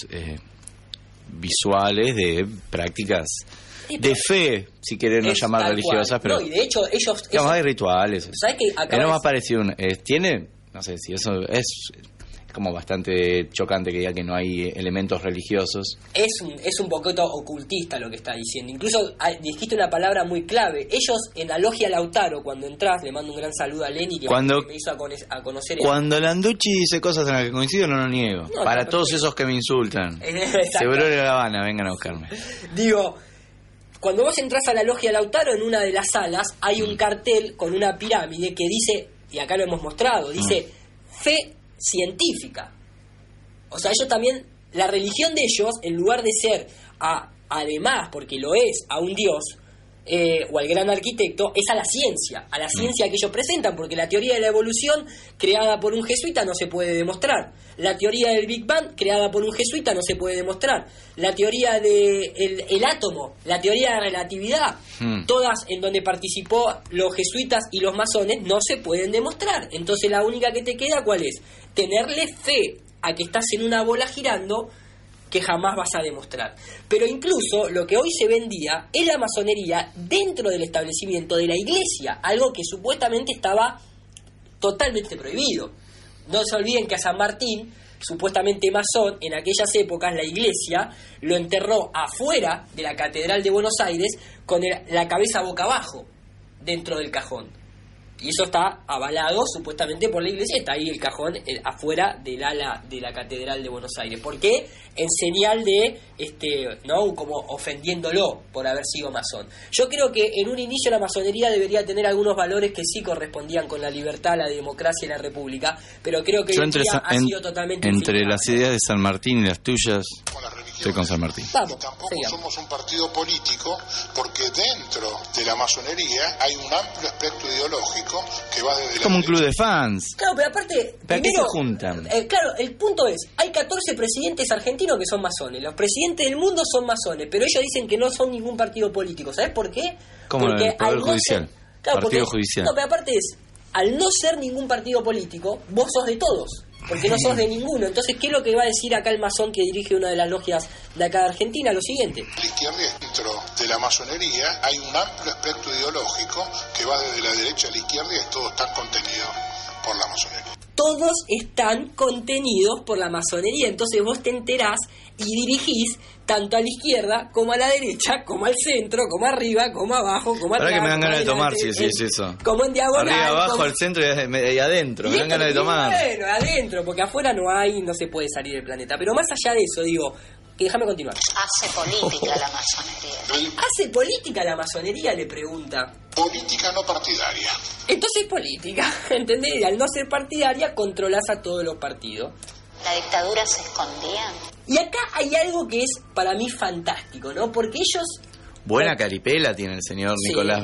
visuales de prácticas de fe, si quieren no llamar religiosas, pero no, y de hecho ellos digamos, hay rituales. ¿Sabes qué? Es lo más parecido tiene, no sé si eso es como bastante chocante que diga que no hay elementos religiosos. Es un poquito ocultista lo que está diciendo. Incluso dijiste una palabra muy clave. Ellos en la logia Lautaro, cuando entras, le mando un gran saludo a Lenny que me hizo a conocer. Cuando Landucci dice cosas en las que coincido, no lo niego. No, para todos esos que me insultan. Seguro de La Habana, vengan a buscarme. Digo, cuando vos entras a la logia Lautaro, en una de las salas hay un cartel con una pirámide que dice, y acá lo hemos mostrado, dice fe científica. O sea, ellos también, la religión de ellos, en lugar de ser además, porque lo es, a un dios o al gran arquitecto, es a la ciencia que ellos presentan, porque la teoría de la evolución creada por un jesuita no se puede demostrar, la teoría del Big Bang creada por un jesuita no se puede demostrar, la teoría del el átomo, la teoría de la relatividad, todas en donde participó los jesuitas y los masones, no se pueden demostrar. Entonces la única que te queda, ¿cuál es? Tenerle fe a que estás en una bola girando que jamás vas a demostrar. Pero incluso lo que hoy se vendía es la masonería dentro del establecimiento de la iglesia, algo que supuestamente estaba totalmente prohibido. No se olviden que a San Martín, supuestamente masón, en aquellas épocas la iglesia lo enterró afuera de la Catedral de Buenos Aires con la cabeza boca abajo dentro del cajón. Y eso está avalado supuestamente por la iglesia. Está ahí el cajón afuera del ala de la Catedral de Buenos Aires. ¿Por qué? En señal de, ¿no? Como ofendiéndolo por haber sido masón. Yo creo que en un inicio la masonería debería tener algunos valores que sí correspondían con la libertad, la democracia y la república. Pero creo que hoy en día ha sido totalmente entre infiltrado. las ideas de San Martín y las tuyas, estoy con San Martín. Vamos, tampoco somos un partido político, porque dentro de la masonería hay un amplio espectro ideológico que va desde es como un club de fans. Claro, pero aparte, ¿para qué se juntan? Claro, el punto es, hay 14 presidentes argentinos que son masones, los presidentes del mundo son masones, pero ellos dicen que no son ningún partido político. ¿Sabes por qué? Como porque el Poder Judicial, Partido Judicial. No, pero aparte es, al no ser ningún partido político, vos sos de todos, porque no sos de ninguno. Entonces, ¿qué es lo que va a decir acá el masón que dirige una de las logias de acá de Argentina? Lo siguiente. La izquierda, dentro de la masonería hay un amplio espectro ideológico que va desde la derecha a la izquierda y todos están contenidos por la masonería. Todos están contenidos por la masonería. Entonces vos te enterás y dirigís tanto a la izquierda como a la derecha, como al centro, como arriba, como abajo, como atrás. Ahora que me dan ganas de tomar, si es eso. Como en diagonal. Arriba, abajo, como... al centro y adentro. Me dan ganas de tomar. Bueno, adentro, porque afuera no hay, no se puede salir del planeta. Pero más allá de eso, digo, que déjame continuar. Hace política la masonería. ¿Hace política la masonería? Le pregunta. Política no partidaria. Entonces política, ¿entendés? Y al no ser partidaria, controlás a todos los partidos. La dictadura se escondía. Y acá hay algo que es para mí fantástico, ¿no? Porque ellos... Buena caripela tiene el señor Nicolás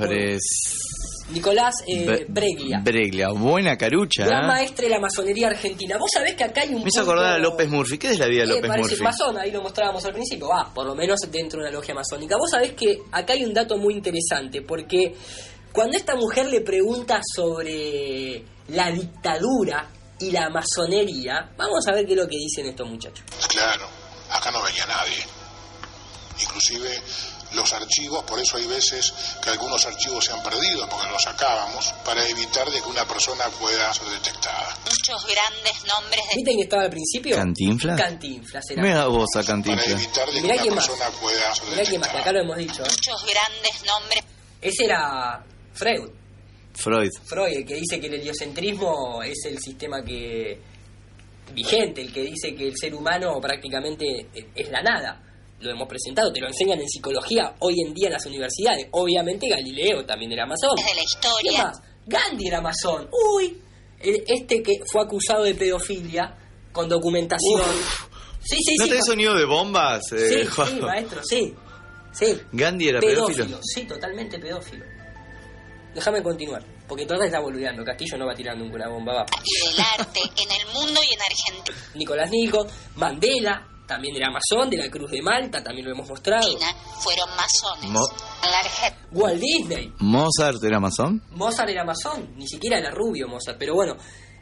Breglia. Breglia, buena carucha. Gran maestre de la masonería argentina. Vos sabés que acá hay un... Me hizo acordar a López Murphy. ¿Qué es la vida de López parece Murphy? Masón, ahí lo mostrábamos al principio. Por lo menos dentro de una logia masónica. Vos sabés que acá hay un dato muy interesante, porque cuando esta mujer le pregunta sobre la dictadura y la masonería, vamos a ver qué es lo que dicen estos muchachos. Claro, acá no venía nadie. Inclusive los archivos, por eso hay veces que algunos archivos se han perdido, porque los sacábamos para evitar de que una persona pueda ser detectada. Muchos grandes nombres de... ¿Viste quién estaba al principio? ¿Cantinflas? Cantinflas era. Mira vos a Cantinflas. Para evitar de que Mirá una quién persona pueda ser Mirá quién más, que detectada. acá lo hemos dicho. Muchos grandes nombres. Ese era Freud, Freud, el que dice que el heliocentrismo es el sistema que vigente, el que dice que el ser humano prácticamente es la nada. Lo hemos presentado, te lo enseñan en psicología hoy en día en las universidades. Obviamente Galileo también era masón. De la historia. ¿Qué más? Gandhi era masón. Este que fue acusado de pedofilia con documentación. Sí, ¿No tenés sonido de bombas? Sí, Juan? sí, maestro, sí. Gandhi era pedófilo. Sí, totalmente pedófilo. Déjame continuar, porque toda está boludeando. Castillo no va tirando ninguna bomba, va. Y del arte en el mundo y en Argentina. Nicolás Nico, Mandela, también era masón, de la Cruz de Malta, también lo hemos mostrado. Fueron masones. En la Argentina. Walt Disney. ¿Mozart era masón? Mozart era masón, ni siquiera era rubio Mozart, pero bueno.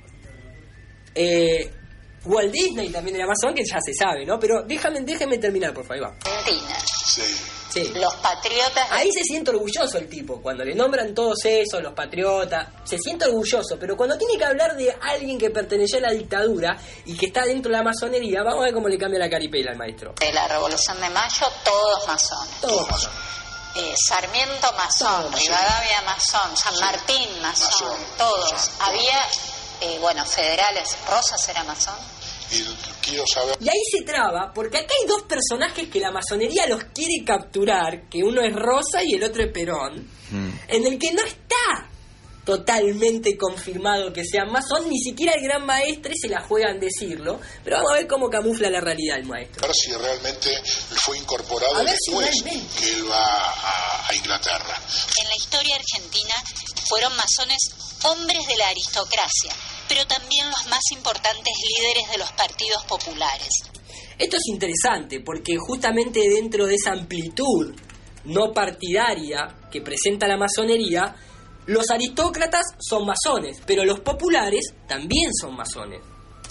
Walt Disney también era masón, que ya se sabe, ¿no? Pero déjame terminar, por favor, va. Argentina. Sí. Sí. Los patriotas... Ahí se siente orgulloso el tipo, cuando le nombran todos esos, los patriotas, se siente orgulloso, pero cuando tiene que hablar de alguien que perteneció a la dictadura y que está dentro de la masonería, vamos a ver cómo le cambia la caripela al maestro. De la Revolución de Mayo, todos masones. Todos masones. Sarmiento masón, Rivadavia masón, San Martín masón, todos. Había, federales, Rosas era masón. Y quiero saber... Y ahí se traba, porque acá hay dos personajes que la masonería los quiere capturar, que uno es Rosa y el otro es Perón, en el que no está totalmente confirmado que sean masón, ni siquiera el gran maestre se la juega en decirlo, pero vamos a ver cómo camufla la realidad el maestro. A ver si realmente fue incorporado después que él va a Inglaterra. En la historia argentina fueron masones hombres de la aristocracia, pero también los más importantes líderes de los partidos populares. Esto es interesante porque justamente dentro de esa amplitud no partidaria que presenta la masonería, los aristócratas son masones, pero los populares también son masones.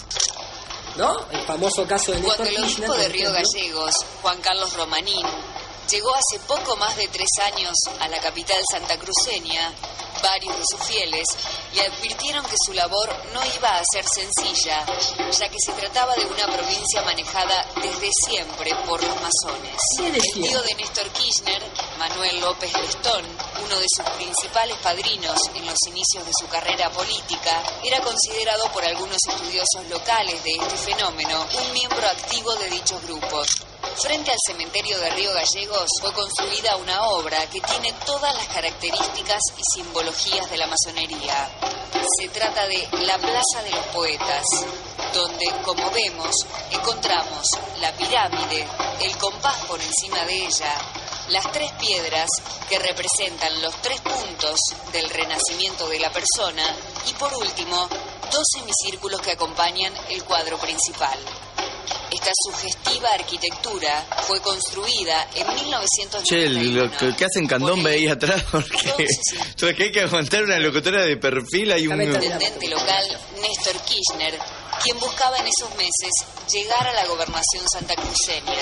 ¿No? El famoso caso de Néstor Cuando el Kirchner, obispo de por Río ejemplo. Gallegos, Juan Carlos Romanín, llegó hace poco más de 3 años a la capital santacruceña, varios de sus fieles le advirtieron que su labor no iba a ser sencilla, ya que se trataba de una provincia manejada desde siempre por los masones. El tío de Néstor Kirchner, Manuel López Lestón, uno de sus principales padrinos en los inicios de su carrera política, era considerado por algunos estudiosos locales de este fenómeno un miembro activo de dichos grupos. Frente al cementerio de Río Gallegos fue construida una obra que tiene todas las características y simbologías de la masonería. Se trata de la Plaza de los Poetas, donde, como vemos, encontramos la pirámide, el compás por encima de ella, las 3 piedras que representan los 3 puntos del renacimiento de la persona y, por último, 2 semicírculos que acompañan el cuadro principal. Esta sugestiva arquitectura fue construida en 1991. Che, lo que hacen candombe ahí atrás, porque hay que aguantar una locutora de perfil. Hay un intendente local, Néstor Kirchner, quien buscaba en esos meses llegar a la gobernación santacruceña.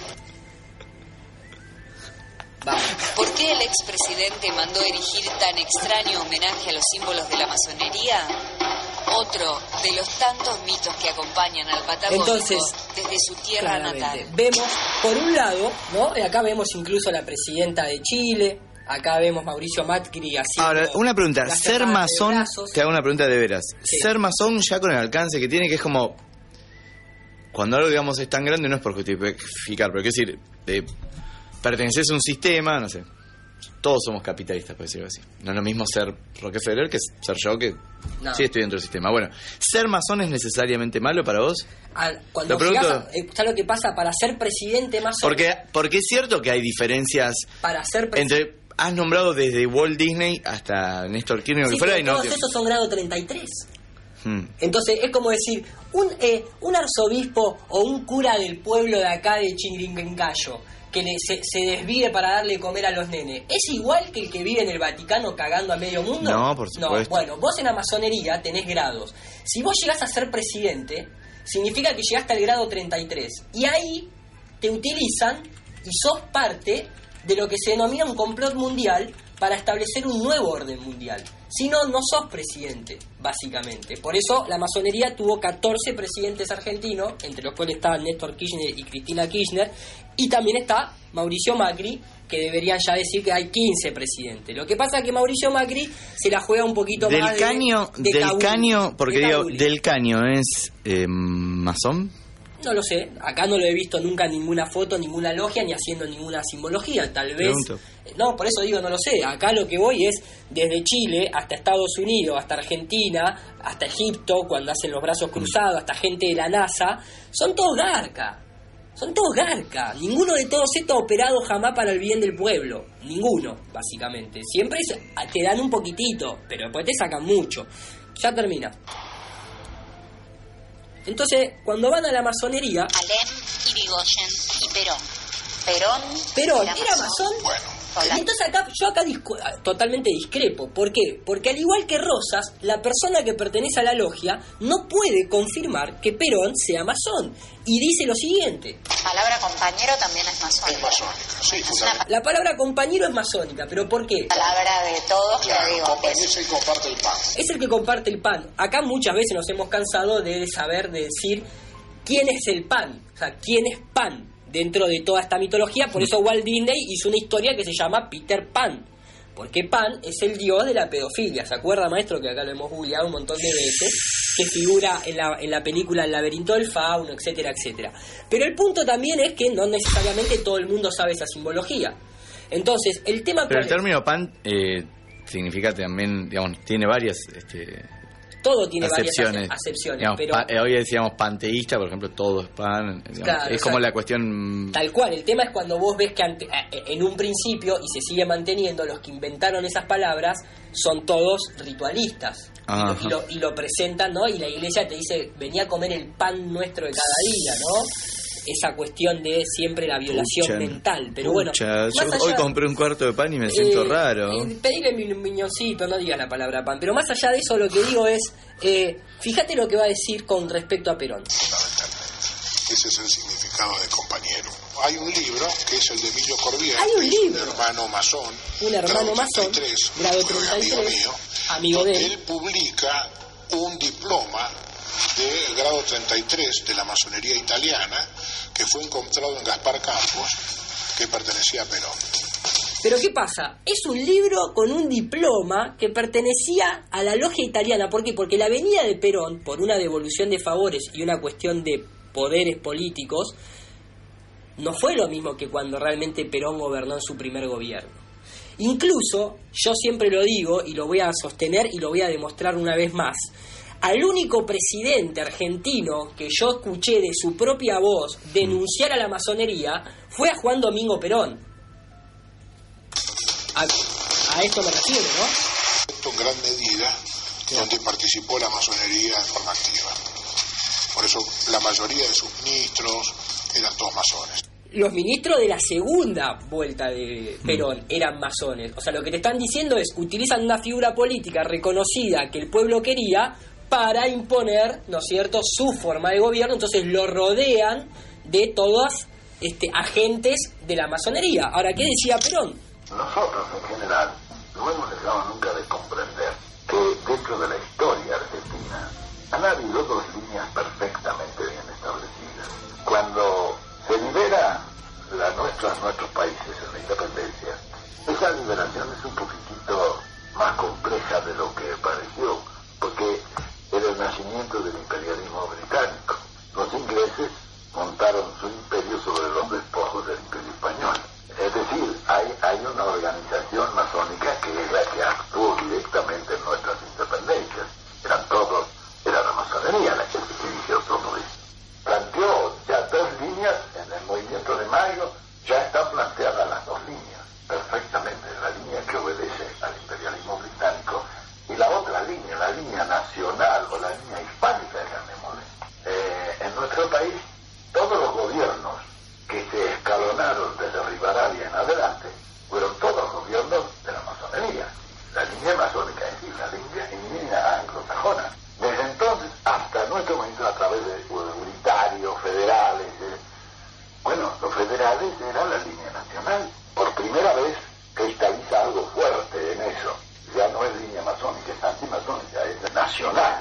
¿Por qué el expresidente mandó erigir tan extraño homenaje a los símbolos de la masonería? Otro de los tantos mitos que acompañan al patagónico. Entonces, desde su tierra natal. Vemos, por un lado, ¿no? Acá vemos incluso a la presidenta de Chile, acá vemos Mauricio Macri haciendo... Ahora, una pregunta, ser masón, te hago una pregunta de veras. Sí. Ser masón ya con el alcance que tiene, que es como... Cuando algo, digamos, es tan grande, no es por justificar, pero quiero decir, perteneces a un sistema, no sé... Todos somos capitalistas, por decirlo así. No es lo mismo ser Rockefeller que ser yo, que sí estoy dentro del sistema. Bueno, ¿ser masón es necesariamente malo para vos? Cuando está lo que pasa para ser presidente masón. Porque es cierto que hay diferencias para ser entre... Has nombrado desde Walt Disney hasta Néstor Kirchner, sí, que fuera, y no... todos esos son grado 33. Entonces es como decir, un arzobispo o un cura del pueblo de acá de Chingrincayo que se desvíe para darle de comer a los nenes, ¿es igual que el que vive en el Vaticano cagando a medio mundo? No, por supuesto. No, bueno, vos en la masonería tenés grados. Si vos llegás a ser presidente, significa que llegaste al grado 33. Y ahí te utilizan y sos parte de lo que se denomina un complot mundial para establecer un nuevo orden mundial. Si no, no sos presidente, básicamente. Por eso la masonería tuvo 14 presidentes argentinos, entre los cuales estaban Néstor Kirchner y Cristina Kirchner, y también está Mauricio Macri, que deberían ya decir que hay 15 presidentes. Lo que pasa es que Mauricio Macri se la juega un poquito más Del Caño, porque digo, Del Caño es masón. No lo sé, acá no lo he visto nunca en ninguna foto, ninguna logia, ni haciendo ninguna simbología, tal vez... Pregunto. No, por eso digo, no lo sé, acá lo que voy es desde Chile hasta Estados Unidos, hasta Argentina, hasta Egipto, cuando hacen los brazos cruzados, hasta gente de la NASA, son todos garca, ninguno de todos estos ha operado jamás para el bien del pueblo, ninguno, básicamente, siempre te dan un poquitito, pero después te sacan mucho, ya termina. Entonces, cuando van a la masonería... Alem, Irigoyen y Perón. ¿Perón era masón? Bueno, Hola. Entonces yo totalmente discrepo. ¿Por qué? Porque al igual que Rosas, la persona que pertenece a la logia no puede confirmar que Perón sea masón. Y dice lo siguiente. La palabra compañero también es masónica. Es masónica, sí, totalmente. La palabra compañero es masónica, ¿pero por qué? Palabra de todos, Claro, que digo, compañero es el que comparte el pan. Es el que comparte el pan. Acá muchas veces nos hemos cansado de saber, de decir quién es el pan. O sea, quién es Pan dentro de toda esta mitología. Por eso Walt Disney hizo una historia que se llama Peter Pan. Porque Pan es el dios de la pedofilia. ¿Se acuerda, maestro? Que acá lo hemos googleado un montón de veces. Que figura en la película El laberinto del fauno, etcétera, etcétera. Pero el punto también es que no necesariamente todo el mundo sabe esa simbología. Entonces, el tema... Pero el término pan significa también, digamos, tiene varias... todo tiene acepciones. varias acepciones, Digamos, pero... hoy decíamos panteísta, por ejemplo, todo es pan. Digamos, Claro, es como la cuestión... Tal cual, el tema es cuando vos ves que en un principio, y se sigue manteniendo, los que inventaron esas palabras son todos ritualistas. Y lo presentan, ¿no? Y la iglesia te dice, venía a comer el pan nuestro de cada día, ¿no? Esa cuestión de siempre la violación mental. Pero bueno, yo allá, hoy compré un cuarto de pan y me siento raro. Pedirle un miñoncito, no diga la palabra pan. Pero más allá de eso, lo que digo es, fíjate lo que va a decir con respecto a Perón. Ese es el significado de compañero. Hay un libro que es el de Emilio Corbier, Hay un que libro. es un hermano masón, Un hermano masón, grado 33, amigo de él. Él publica un diploma de grado 33 de la masonería italiana que fue encontrado en Gaspar Campos, que pertenecía a Perón. Pero ¿qué pasa? Es un libro con un diploma que pertenecía a la logia italiana. ¿Por qué? Porque la venida de Perón, por una devolución de favores y una cuestión de poderes políticos, no fue lo mismo que cuando realmente Perón gobernó en su primer gobierno. Incluso, yo siempre lo digo y lo voy a sostener y lo voy a demostrar una vez más, al único presidente argentino que yo escuché de su propia voz denunciar a la masonería fue a Juan Domingo Perón. A esto me refiero, ¿no? Esto en gran medida donde participó la masonería en forma activa. Por eso la mayoría de sus ministros eran todos masones. Los ministros de la segunda vuelta de Perón eran masones. O sea, lo que te están diciendo es, utilizan una figura política reconocida que el pueblo quería para imponer, ¿no es cierto?, su forma de gobierno. Entonces lo rodean de todos agentes de la masonería. Ahora, ¿qué decía Perón? Nosotros, en general, no hemos dejado nunca de comprender que dentro de la historia argentina han habido dos líneas perfectamente bien establecidas. Cuando se libera nuestros países en la independencia, esa liberación es un poquitito más compleja de lo que pareció, porque era el nacimiento del imperialismo británico. Los ingleses montaron su imperio sobre los despojos del imperio español. Es decir, hay una organización masónica que es la que actuó directamente en nuestras independencias. Era la masonería la que dirigió todo eso. Planteó ya dos líneas en el movimiento de Mayo, ya están planteadas las dos líneas, perfectamente. La línea que obedece al imperialismo británico y la otra línea, la línea nacional o la línea hispánica, llamémosle. En nuestro país, todos los gobiernos que se escalonaron desde Rivadavia en adelante fueron todos gobiernos de la masonería. La línea masónica es decir, la línea anglosajona. Desde entonces hasta nuestro momento, a través de unitarios, federales, bueno, los federales eran la línea nacional. Por primera vez cristaliza algo fuerte en eso. Ya no es línea masónica, es antimasónica, es nacional.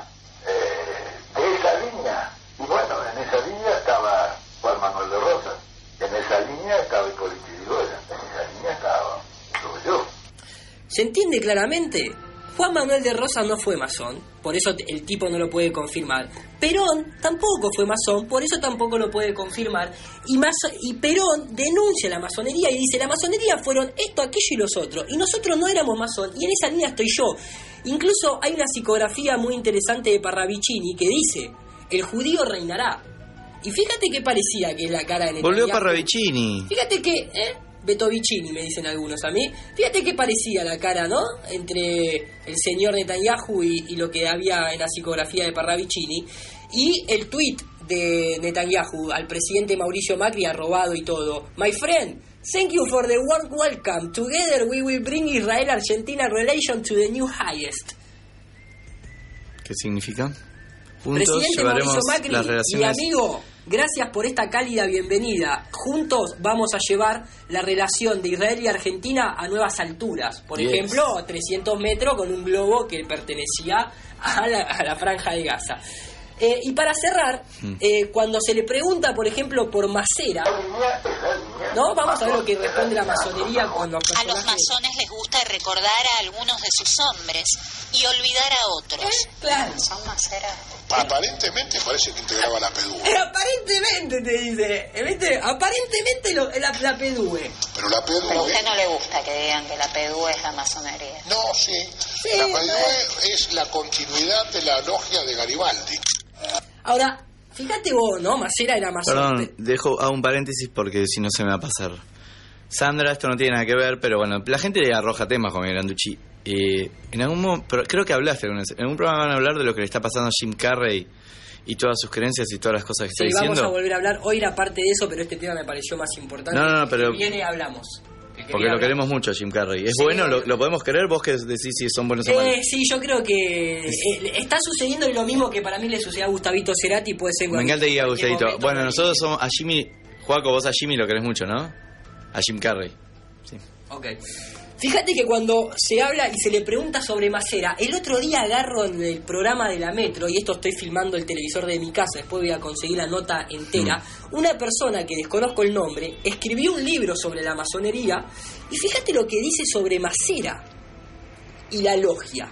De esa línea, y bueno, en esa línea estaba Juan Manuel de Rosas, en esa línea estaba Hipólito Yrigoyen, en esa línea estaba yo. ¿Se entiende claramente? Juan Manuel de Rosas no fue masón, por eso el tipo no lo puede confirmar. Perón tampoco fue masón, por eso tampoco lo puede confirmar. Y Perón denuncia la masonería y dice, la masonería fueron esto, aquello y los otros, y nosotros no éramos masón, y en esa línea estoy yo. Incluso hay una psicografía muy interesante de Parravicini que dice, el judío reinará. Y fíjate qué parecía que es la cara de Netanyahu. Volvió Parravicini. Fíjate que... Betovicini, me dicen algunos a mí. Fíjate qué parecía la cara, ¿no? Entre el señor Netanyahu y lo que había en la psicografía de Parravicini. Y el tuit de Netanyahu al presidente Mauricio Macri, arrobado y todo. My friend, Thank you for the warm welcome. Together we will bring Israel-Argentina relation to the new highest. ¿Qué significa? Juntos Presidente llevaremos Mauricio Macri las relaciones... y amigo, gracias por esta cálida bienvenida. Juntos vamos a llevar la relación de Israel y Argentina a nuevas alturas. Por ejemplo, 300 metros con un globo que pertenecía a la franja de Gaza. Y para cerrar, cuando se le pregunta, por ejemplo, por Masera, ¿no? Vamos a ver lo que responde la masonería cuando a los masones les gusta recordar a algunos de sus hombres y olvidar a otros. Claro. Son Masera. Aparentemente parece que integraba la PDUE. Aparentemente te dice, ¿viste? Aparentemente la PDUE. Pero la PDUE... Pero a usted no le gusta que digan que la PDUE es la masonería. No, sí. La PDUE es la continuidad de la logia de Garibaldi. Ahora, fíjate vos, ¿no? Masera era masón. Perdón, hago un paréntesis porque si no se me va a pasar. Sandra, esto no tiene nada que ver, pero bueno, la gente le arroja temas con Granducci. En algún momento, creo que hablaste en algún programa, van a hablar de lo que le está pasando a Jim Carrey y todas sus creencias y todas las cosas que está diciendo. Vamos a volver a hablar, hoy era parte de eso, pero este tema me pareció más importante. No, pero... Viene, hablamos. Porque lo queremos mucho a Jim Carrey. ¿Es bueno? ¿Lo podemos querer? ¿Vos que decís si son buenos o malos? Sí, yo creo que está sucediendo lo mismo que para mí le sucedió a Gustavito Cerati, puede ser... Me encanta ir a Gustavito. Bueno, nosotros somos a Jimmy... Joaco, vos a Jimmy lo querés mucho, ¿no? A Jim Carrey. Sí. Ok. Fíjate que cuando se habla y se le pregunta sobre Masera, el otro día agarro en el programa de la Metro, y esto estoy filmando el televisor de mi casa, después voy a conseguir la nota entera, una persona que desconozco el nombre, escribió un libro sobre la masonería, y fíjate lo que dice sobre Masera y la logia.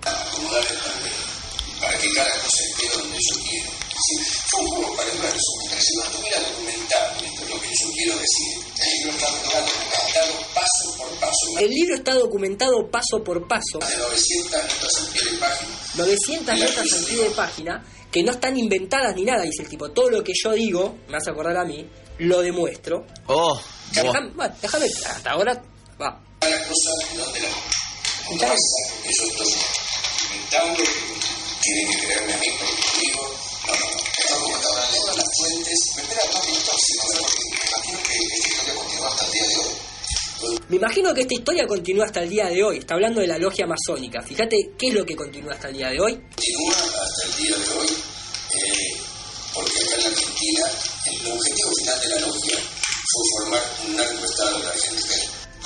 Para que cada cosa esté donde yo quiero. Fue un juego para entrar, si no estuviera documentado, esto es lo que yo quiero decir. El libro está documentado paso por paso. El libro está documentado paso por paso. 900 notas al pie de página. 900 notas al pie de página, que no están inventadas ni nada, dice el tipo. Todo lo que yo digo, me hace acordar a mí, lo demuestro. Déjame, hasta ahora, va. Cada cosa de donde la yo estoy inventando, tienen que creerme a mí porque digo, como estaban leyendo las fuentes, me espera más bien tóxico, porque me imagino que esta historia continúa hasta el día de hoy. Me imagino que esta historia continúa hasta el día de hoy. Está hablando de la logia masónica. Fíjate qué es lo que continúa hasta el día de hoy. Continúa hasta el día de hoy, porque acá en la Argentina, el objetivo final de la logia fue formar un narcoestado en la Argentina.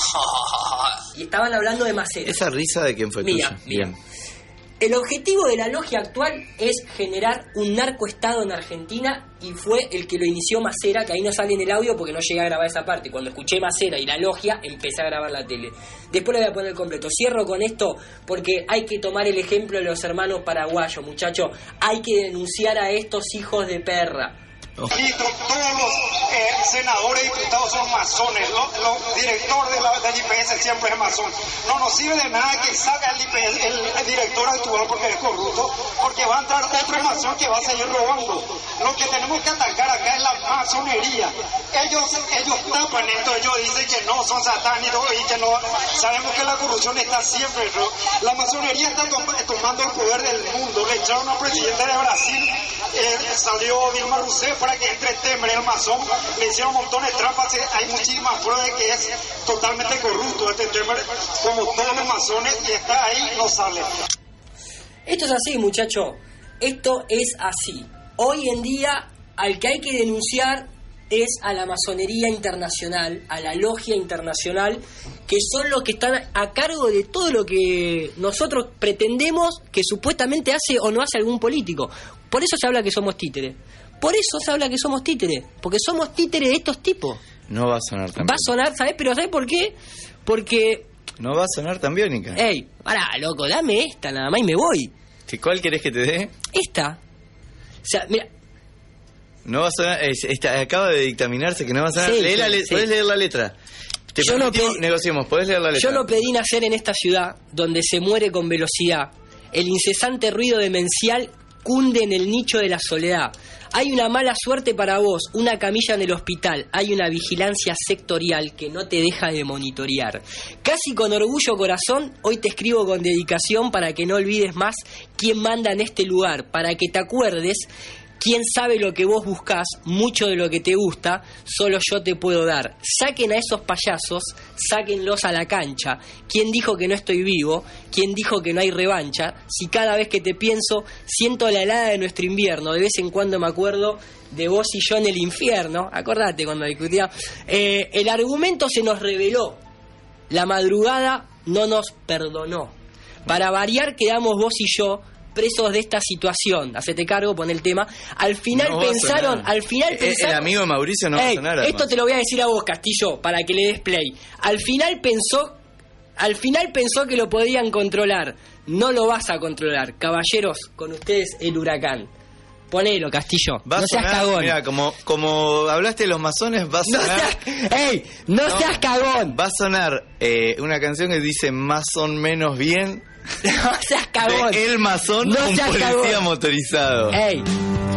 Y estaban hablando de Masera. ¿Esa risa de quién fue tuya? Bien. El objetivo de la logia actual es generar un narcoestado en Argentina y fue el que lo inició Masera, que ahí no sale en el audio porque no llegué a grabar esa parte. Cuando escuché Masera y la logia, empecé a grabar la tele. Después lo voy a poner completo. Cierro con esto porque hay que tomar el ejemplo de los hermanos paraguayos, muchachos. Hay que denunciar a estos hijos de perra. Listo, todos los senadores y diputados son masones, los directores del IPS siempre es masón. No nos sirve de nada que salga el director actual porque es corrupto, porque va a entrar otro masón que va a seguir robando. Lo que tenemos que atacar acá es la masonería. Ellos tapan esto, ellos dicen que no son satánicos y que no. Sabemos que la corrupción está siempre, ¿no? La masonería está tomando el poder del mundo. Le echaron al presidente de Brasil, salió Dilma Rousseff para que entre Temer, el masón, le hicieron montones de trampas. Hay muchísimas pruebas de que es totalmente corrupto este Temer, como todos los masones, y está ahí, no sale. Esto es así, muchachos. Esto es así. Hoy en día, al que hay que denunciar es a la masonería internacional, a la logia internacional, que son los que están a cargo de todo lo que nosotros pretendemos que supuestamente hace o no hace algún político. Por eso se habla que somos títeres. Por eso se habla que somos títeres, porque somos títeres de estos tipos. No va a sonar tan Va a sonar, ¿sabes? Pero ¿sabes por qué? Porque... No va a sonar tan biónica. Ey, pará, loco, dame esta nada más y me voy. ¿Cuál querés que te dé? Esta. O sea, mira... No va a sonar... acaba de dictaminarse que no va a sonar... Sí, ¿Podés leer la letra? Negociemos, ¿podés leer la letra? Yo no pedí nacer en esta ciudad, donde se muere con velocidad. El incesante ruido demencial cunde en el nicho de la soledad. Hay una mala suerte para vos, una camilla en el hospital, hay una vigilancia sectorial que no te deja de monitorear. Casi con orgullo corazón, hoy te escribo con dedicación para que no olvides más quién manda en este lugar, para que te acuerdes quién sabe lo que vos buscás, mucho de lo que te gusta, solo yo te puedo dar. Saquen a esos payasos, sáquenlos a la cancha. ¿Quién dijo que no estoy vivo? ¿Quién dijo que no hay revancha? Si cada vez que te pienso, siento la helada de nuestro invierno. De vez en cuando me acuerdo de vos y yo en el infierno. Acordate cuando discutía. El argumento se nos reveló. La madrugada no nos perdonó. Para variar quedamos vos y yo presos de esta situación. Hacete cargo, pon el tema. Al final no pensaron, el amigo de Mauricio no va a sonar. Esto además. te lo voy a decir a vos, Castillo, para que le des play. Al final pensó que lo podían controlar. No lo vas a controlar. Caballeros, con ustedes el huracán. Ponelo, Castillo. Va no a seas sonar, cagón. Mira, como hablaste de los masones, va a sonar. No seas cagón. Va a sonar una canción que dice masón menos bien. No seas cagón. De El Masón, no un seas policía cagón. motorizado.